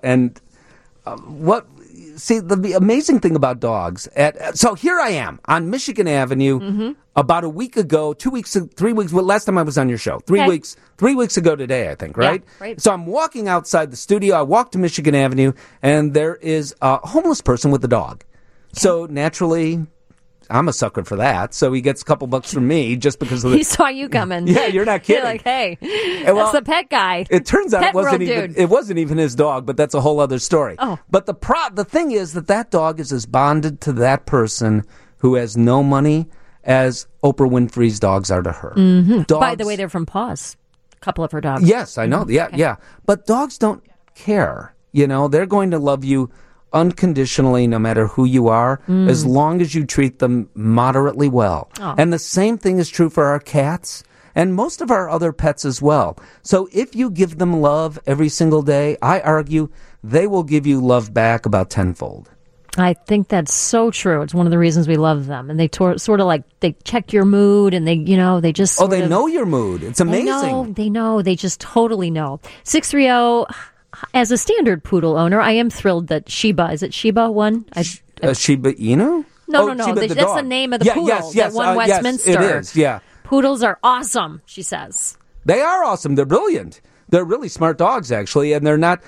See, the amazing thing about dogs. So here I am on Michigan Avenue about a week ago, 2 weeks, 3 weeks. Well, last time I was on your show, 3 weeks. 3 weeks ago today, I think, right? Yeah, right. So I'm walking outside the studio. I walk to Michigan Avenue, and there is a homeless person with a dog. So naturally, I'm a sucker for that. So he gets a couple bucks from me just because of He saw you coming. Yeah, you're not kidding. You're like, hey, that's the pet guy. It turns out it wasn't even his dog, but that's a whole other story. Oh. But the thing is that dog is as bonded to that person who has no money as Oprah Winfrey's dogs are to her. Dogs, by the way, they're from Paws. A couple of her dogs. Yes, I know. Yeah, yeah. But dogs don't care. They're going to love you unconditionally, no matter who you are, as long as you treat them moderately well. Oh. And the same thing is true for our cats and most of our other pets as well. So if you give them love every single day, I argue they will give you love back about tenfold. I think that's so true. It's one of the reasons we love them. And they sort of like, they check your mood and they just Oh, they know your mood. It's amazing. They know. They just totally know. 630, as a standard poodle owner, I am thrilled that Sheba, is it Sheba one? Shiba Inu? No. Shiba That's dog. the name of the poodle. Yes. That one Westminster. Yes, it is, yeah. Poodles are awesome, she says. They are awesome. They're brilliant. They're really smart dogs, actually, and they're not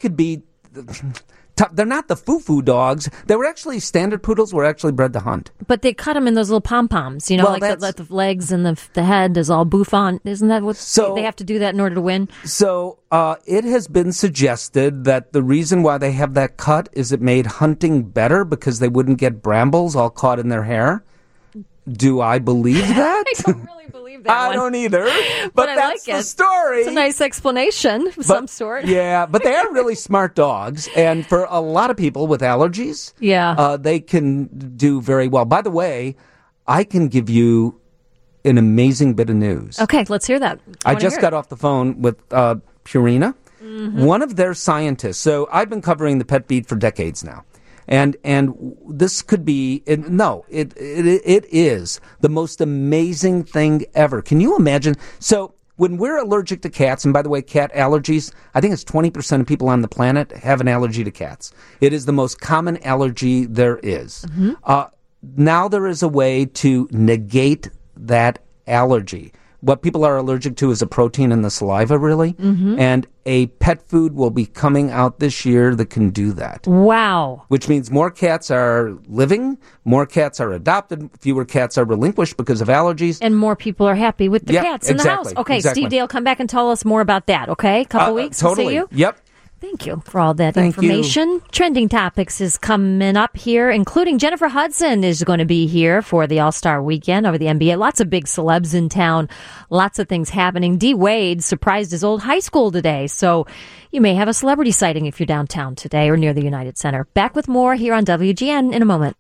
the foo-foo dogs. They were actually, standard poodles were actually bred to hunt. But they cut them in those little pom-poms, Well, like the legs and the head is all bouffant. Isn't that what they have to do that in order to win? So it has been suggested that the reason why they have that cut is it made hunting better because they wouldn't get brambles all caught in their hair. Do I believe that? I don't really believe that I don't either. But I that's like the it. story. It's a nice explanation of some sort. Yeah, but they are really smart dogs. And for a lot of people with allergies, they can do very well. By the way, I can give you an amazing bit of news. Okay, let's hear that. I just got off the phone with Purina, one of their scientists. So I've been covering the pet beat for decades now. And this could be, it is the most amazing thing ever. Can you imagine? So when we're allergic to cats, and by the way, cat allergies, I think it's 20% of people on the planet have an allergy to cats. It is the most common allergy there is. Now there is a way to negate that allergy. What people are allergic to is a protein in the saliva, really. And a pet food will be coming out this year that can do that. Wow. Which means more cats are living, more cats are adopted, fewer cats are relinquished because of allergies. And more people are happy with the cats in the house. Okay, exactly. Steve Dale, come back and tell us more about that, okay? Couple weeks, totally. We'll see you. Yep. Thank you for all that Thank information. you. Trending Topics is coming up here, including Jennifer Hudson is going to be here for the All-Star Weekend over the NBA. Lots of big celebs in town. Lots of things happening. D. Wade surprised his old high school today. So you may have a celebrity sighting if you're downtown today or near the United Center. Back with more here on WGN in a moment.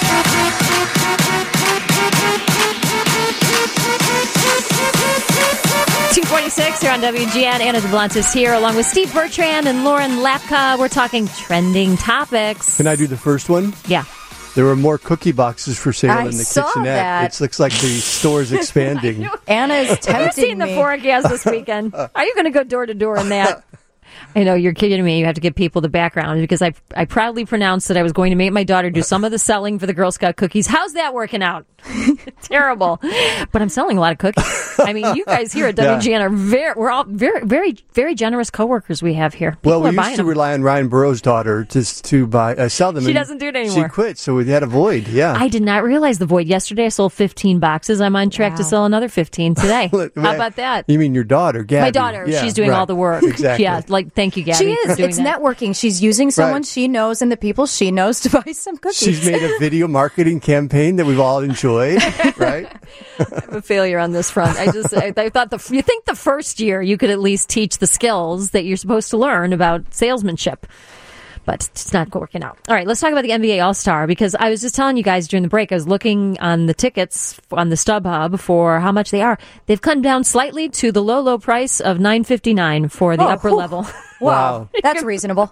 2:46 here on WGN. Anna DeBlantis here, along with Steve Bertrand and Lauren Lapka. We're talking trending topics. Can I do the first one? Yeah. There were more cookie boxes for sale in the saw kitchenette. that. It looks like the store's expanding. Anna's tempting I've seen the me. forecast this weekend. Are you going to go door to door in that? I know, you're kidding me. You have to give people the background because I proudly pronounced that I was going to make my daughter do some of the selling for the Girl Scout cookies. How's that working out? Terrible. But I'm selling a lot of cookies. I mean, you guys here at WGN are we're all very, very, very generous coworkers we have here. People Well, we are buying used to them. rely on Ryan Burroughs' daughter to buy sell them. She and doesn't do it anymore. She quit, so we had a void. Yeah. I did not realize the void. Yesterday I sold 15 boxes. I'm on track to sell another 15 today. How about that? You mean your daughter, Gabby? My daughter. Yeah, she's doing right. all the work. Exactly. Yeah, thank you, Gabby. She for is. doing It's that. networking. She's using someone Right. she knows and the people she knows to buy some cookies. She's made a video marketing campaign that we've all enjoyed, right? I'm a failure on this front. I thought you think the first year you could at least teach the skills that you're supposed to learn about salesmanship. But it's not working out. All right, let's talk about the NBA All-Star, because I was just telling you guys during the break, I was looking on the tickets on the StubHub for how much they are. They've come down slightly to the low price of $9.59 for the upper level. Wow. That's reasonable.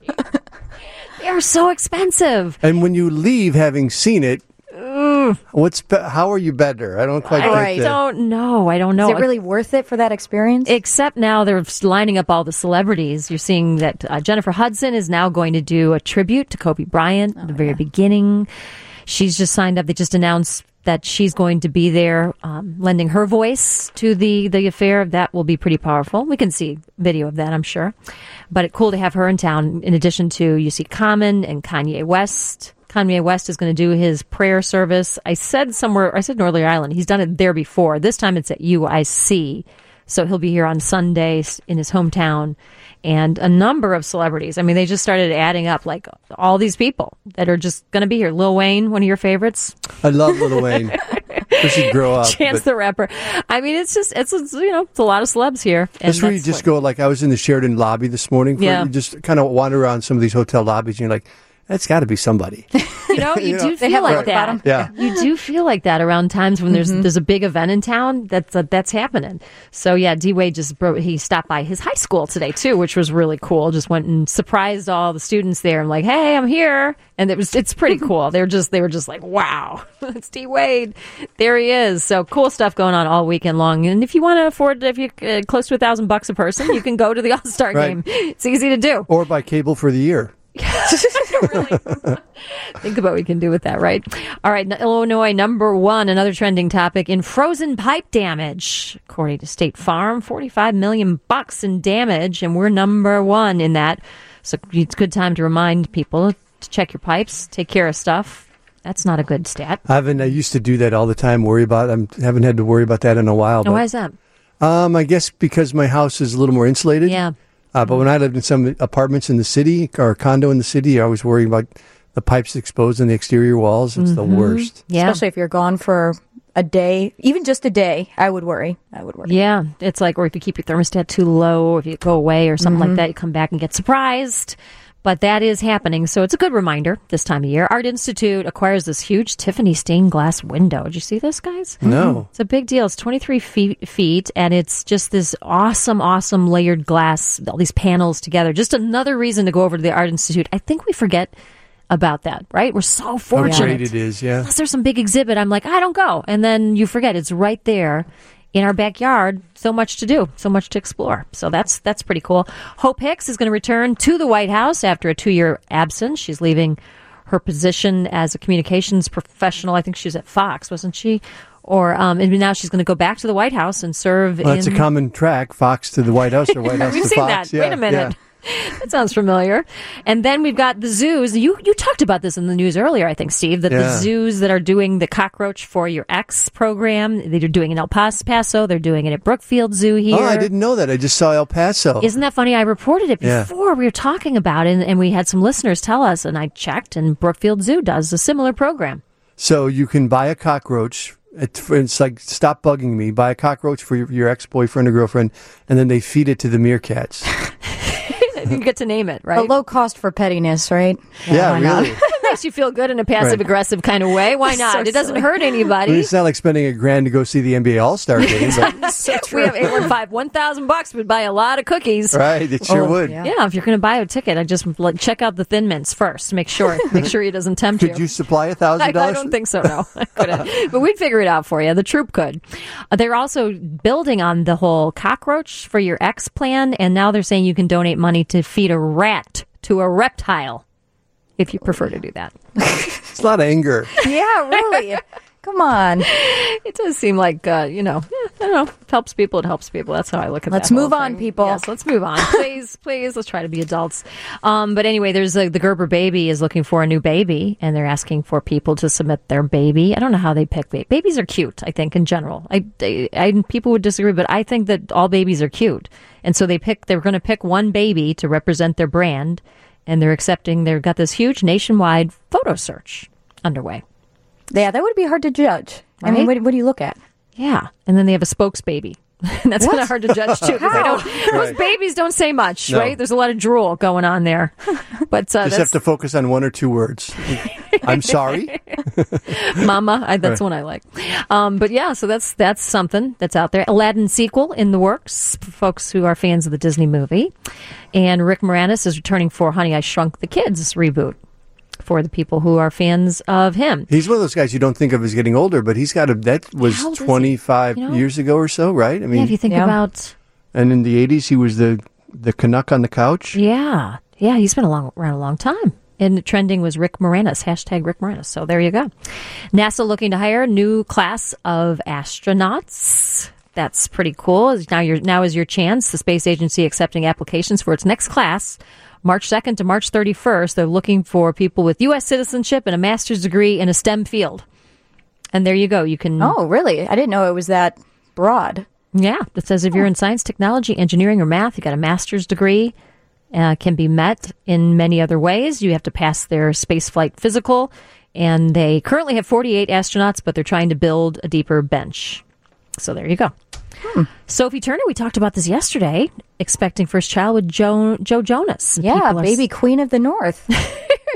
They are so expensive. And when you leave having seen it, how are you better? I don't quite I get that. don't know. Is it really worth it for that experience? Except now they're lining up all the celebrities. You're seeing that Jennifer Hudson is now going to do a tribute to Kobe Bryant at the very beginning. She's just signed up. They just announced that she's going to be there lending her voice to the affair. That will be pretty powerful. We can see video of that, I'm sure. But it's cool to have her in town. In addition to, you see Common and Kanye West. Kanye West is going to do his prayer service. I said Northern Ireland. He's done it there before. This time it's at UIC. So he'll be here on Sunday in his hometown. And a number of celebrities. I mean, they just started adding up, like, all these people that are just going to be here. Lil Wayne, one of your favorites. I love Lil Wayne. We should grow up. Chance the Rapper. I mean, it's a lot of celebs here. And That's where you just go, like, I was in the Sheraton lobby this morning. You just kind of wander around some of these hotel lobbies, and you're like, that's got to be somebody. You know, you do They feel have like rock that. bottom. Yeah. You do feel like that around times when there's a big event in town that's happening. So yeah, D Wade he stopped by his high school today too, which was really cool. Just went and surprised all the students there. I'm like, hey, I'm here, and it's pretty cool. They were just like, wow, it's D Wade, there he is. So cool stuff going on all weekend long. And if you want to afford, if you're close to $1,000 a person, you can go to the All-Star Right. game. It's easy to do. Or buy cable for the year. Really. Think about what we can do with that, right? All right, Illinois, number one, another trending topic in frozen pipe damage. According to State Farm, $45 million in damage, and we're number one in that. So it's a good time to remind people to check your pipes, take care of stuff. That's not a good stat. I used to do that all the time. Haven't had to worry about that in a while. Why is that? I guess because my house is a little more insulated. Yeah. But when I lived in some apartments in the city or a condo in the city, I was worrying about the pipes exposed on the exterior walls. It's the worst. Yeah. Especially if you're gone for a day, even just a day, I would worry. Yeah. It's like, or if you keep your thermostat too low, if you go away or something like that, you come back and get surprised. But that is happening. So it's a good reminder this time of year. Art Institute acquires this huge Tiffany stained glass window. Did you see this, guys? No. It's a big deal. It's 23 feet, and it's just this awesome layered glass, all these panels together. Just another reason to go over to the Art Institute. I think we forget about that, right? We're so How fortunate. great it is, yeah. Unless there's some big exhibit, I'm like, I don't go. And then you forget it's right there in our backyard. So much to do, so much to explore. So that's pretty cool. Hope Hicks is going to return to the White House after a 2-year absence. She's leaving her position as a communications professional. I think she was at Fox, wasn't she? Or and now she's going to go back to the White House and serve Well, that's a common track, Fox to the White House or White House We've to seen Fox. that. Wait a minute. That sounds familiar. And then we've got the zoos. You talked about this in the news earlier, I think, Steve, that the zoos that are doing the Cockroach for Your Ex program, they're doing it in El Paso. They're doing it at Brookfield Zoo here. Oh, I didn't know that. I just saw El Paso. Isn't that funny? I reported it before. We were talking about it, and we had some listeners tell us, and I checked, and Brookfield Zoo does a similar program. So you can buy a cockroach. It's like, stop bugging me. Buy a cockroach for your ex-boyfriend or girlfriend, and then they feed it to the meerkats. You get to name it, right? A low cost for pettiness, right? Yeah, really. It makes you feel good in a passive-aggressive kind of way. Why not? It doesn't hurt anybody. It's not like spending $1,000 to go see the NBA All-Star game. But, So we have 815 $1,000 would buy a lot of cookies. right, it sure would. Yeah, if you're going to buy a ticket, I just check out the Thin Mints first to make sure he doesn't tempt you. Could you supply $1,000? I don't think so, no. I couldn't. But we'd figure it out for you. The troop could. They're also building on the whole Cockroach for Your Ex plan, and now they're saying you can donate money to feed a rat to a reptile, if you prefer to do that. It's a lot of anger. Yeah, really. Come on. It does seem like, I don't know, it helps people, it helps people. That's how I look at it. Let's move on, people. Yes, let's move on. Please, let's try to be adults. But anyway, there's the Gerber baby is looking for a new baby, and they're asking for people to submit their baby. I don't know how they pick babies are cute, I think, in general. I people would disagree, but I think that all babies are cute. And so they're going to pick one baby to represent their brand, and they've got this huge nationwide photo search underway. Yeah, that would be hard to judge. Right? I mean, what do you look at? Yeah, and then they have a spokes baby. That's kind of hard to judge too. Those babies don't say much, right? There's a lot of drool going on there. But just have to focus on one or two words. I'm sorry, Mama. That's one I like. But yeah, so that's something that's out there. Aladdin sequel in the works. Folks who are fans of the Disney movie, and Rick Moranis is returning for Honey, I Shrunk the Kids reboot. For the people who are fans of him. He's one of those guys you don't think of as getting older, but he's got that was 25 years ago or so, right? I mean, if you think about... And in the 80s, he was the Canuck on the couch. Yeah, he's been around a long time. And trending was Rick Moranis, # Rick Moranis. So there you go. NASA looking to hire a new class of astronauts. That's pretty cool. Now is your chance. The space agency accepting applications for its next class. March 2nd to March 31st, they're looking for people with U.S. citizenship and a master's degree in a STEM field. And there you go. You can... Oh, really? I didn't know it was that broad. Yeah. It says if you're in science, technology, engineering, or math, you got a master's degree, can be met in many other ways. You have to pass their spaceflight physical. And they currently have 48 astronauts, but they're trying to build a deeper bench. So there you go. Sophie Turner, we talked about this yesterday, expecting first child with Joe Jonas. Yeah, baby queen of the North.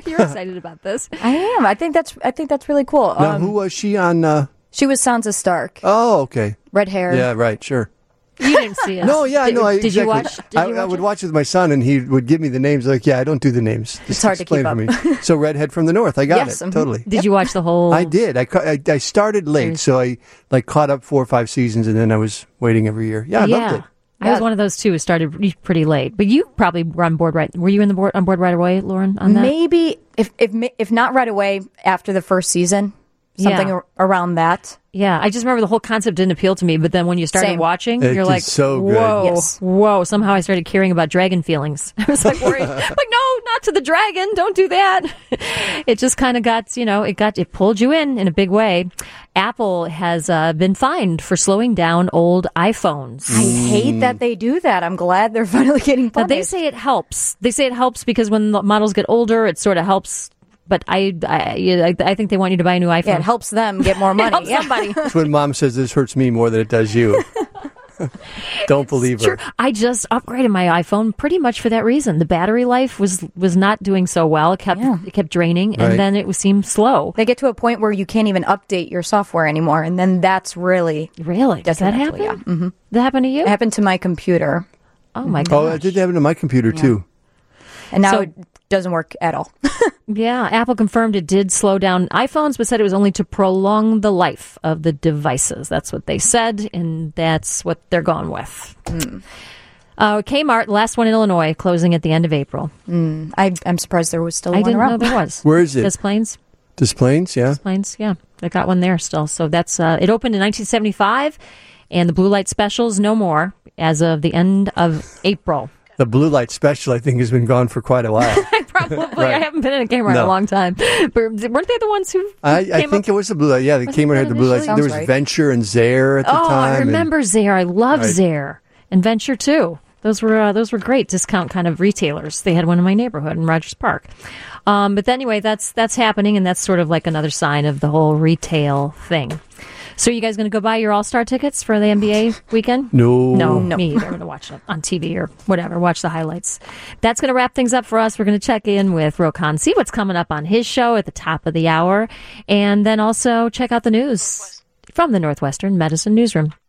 You're excited about this. I am. I think that's really cool. Now, who was she on? She was Sansa Stark. Oh, okay. Red hair. Yeah, right. Sure. You didn't see it. No, yeah, I know. Did you watch? I would watch with my son, and he would give me the names. Like, yeah, I don't do the names. It's hard to keep up. For me. So, Redhead from the North. I got Yes, it totally. Did you watch the whole? I did. I started late, so I caught up 4 or 5 seasons, and then I was waiting every year. Yeah, I loved it. I was one of those too who started pretty late, but you probably were on board right. Were you on board right away, Lauren? On that? Maybe if not right away after the first season, something around that. Yeah, I just remember the whole concept didn't appeal to me, but then when you started watching, you're like, so good. Whoa, Yes. whoa. Somehow I started caring about dragon feelings. I was like worried. Like, no, not to the dragon. Don't do that. It just kind of got, it pulled you in a big way. Apple has been fined for slowing down old iPhones. I hate that they do that. I'm glad they're finally getting Now, punished. they say it helps. They say it helps because when the models get older, it sort of helps. But I think they want you to buy a new iPhone. Yeah, it helps them get more money. Helps somebody. That's when Mom says this hurts me more than it does you. Don't believe her. True. I just upgraded my iPhone pretty much for that reason. The battery life was not doing so well. It kept draining, and then it seemed slow. They get to a point where you can't even update your software anymore, and then that's really Does that happen? Yeah. Mm-hmm. That happened to you? It happened to my computer. Oh my Oh, gosh. it did happen to my computer too. And now So- it doesn't work at all. Yeah, Apple confirmed it did slow down iPhones, but said it was only to prolong the life of the devices. That's what they said, and that's what they're going with. Kmart, last one in Illinois, closing at the end of April. I'm surprised there was still I one didn't know around. there was. Where is it? Des Plaines. Des Plaines, yeah. Des Plaines, yeah. They got one there still. So that's it opened in 1975, and the blue light specials no more as of the end of April. The blue light special, I think, has been gone for quite a while. Probably. Right. I haven't been in a Kmart in a long time. But weren't they the ones who I came think up? it was the blue light. Yeah, the Kmart had the blue light. initially? There was Sounds right. Venture and Zare at the time. I remember Zare. I love Right. Zare and Venture too. Those were great discount kind of retailers. They had one in my neighborhood in Rogers Park. But anyway, that's happening, and that's sort of like another sign of the whole retail thing. So, are you guys going to go buy your All-Star tickets for the NBA weekend? No. Me either. I'm going to watch it on TV or whatever. Watch the highlights. That's going to wrap things up for us. We're going to check in with Rokan, see what's coming up on his show at the top of the hour, and then also check out the news from the Northwestern Medicine Newsroom.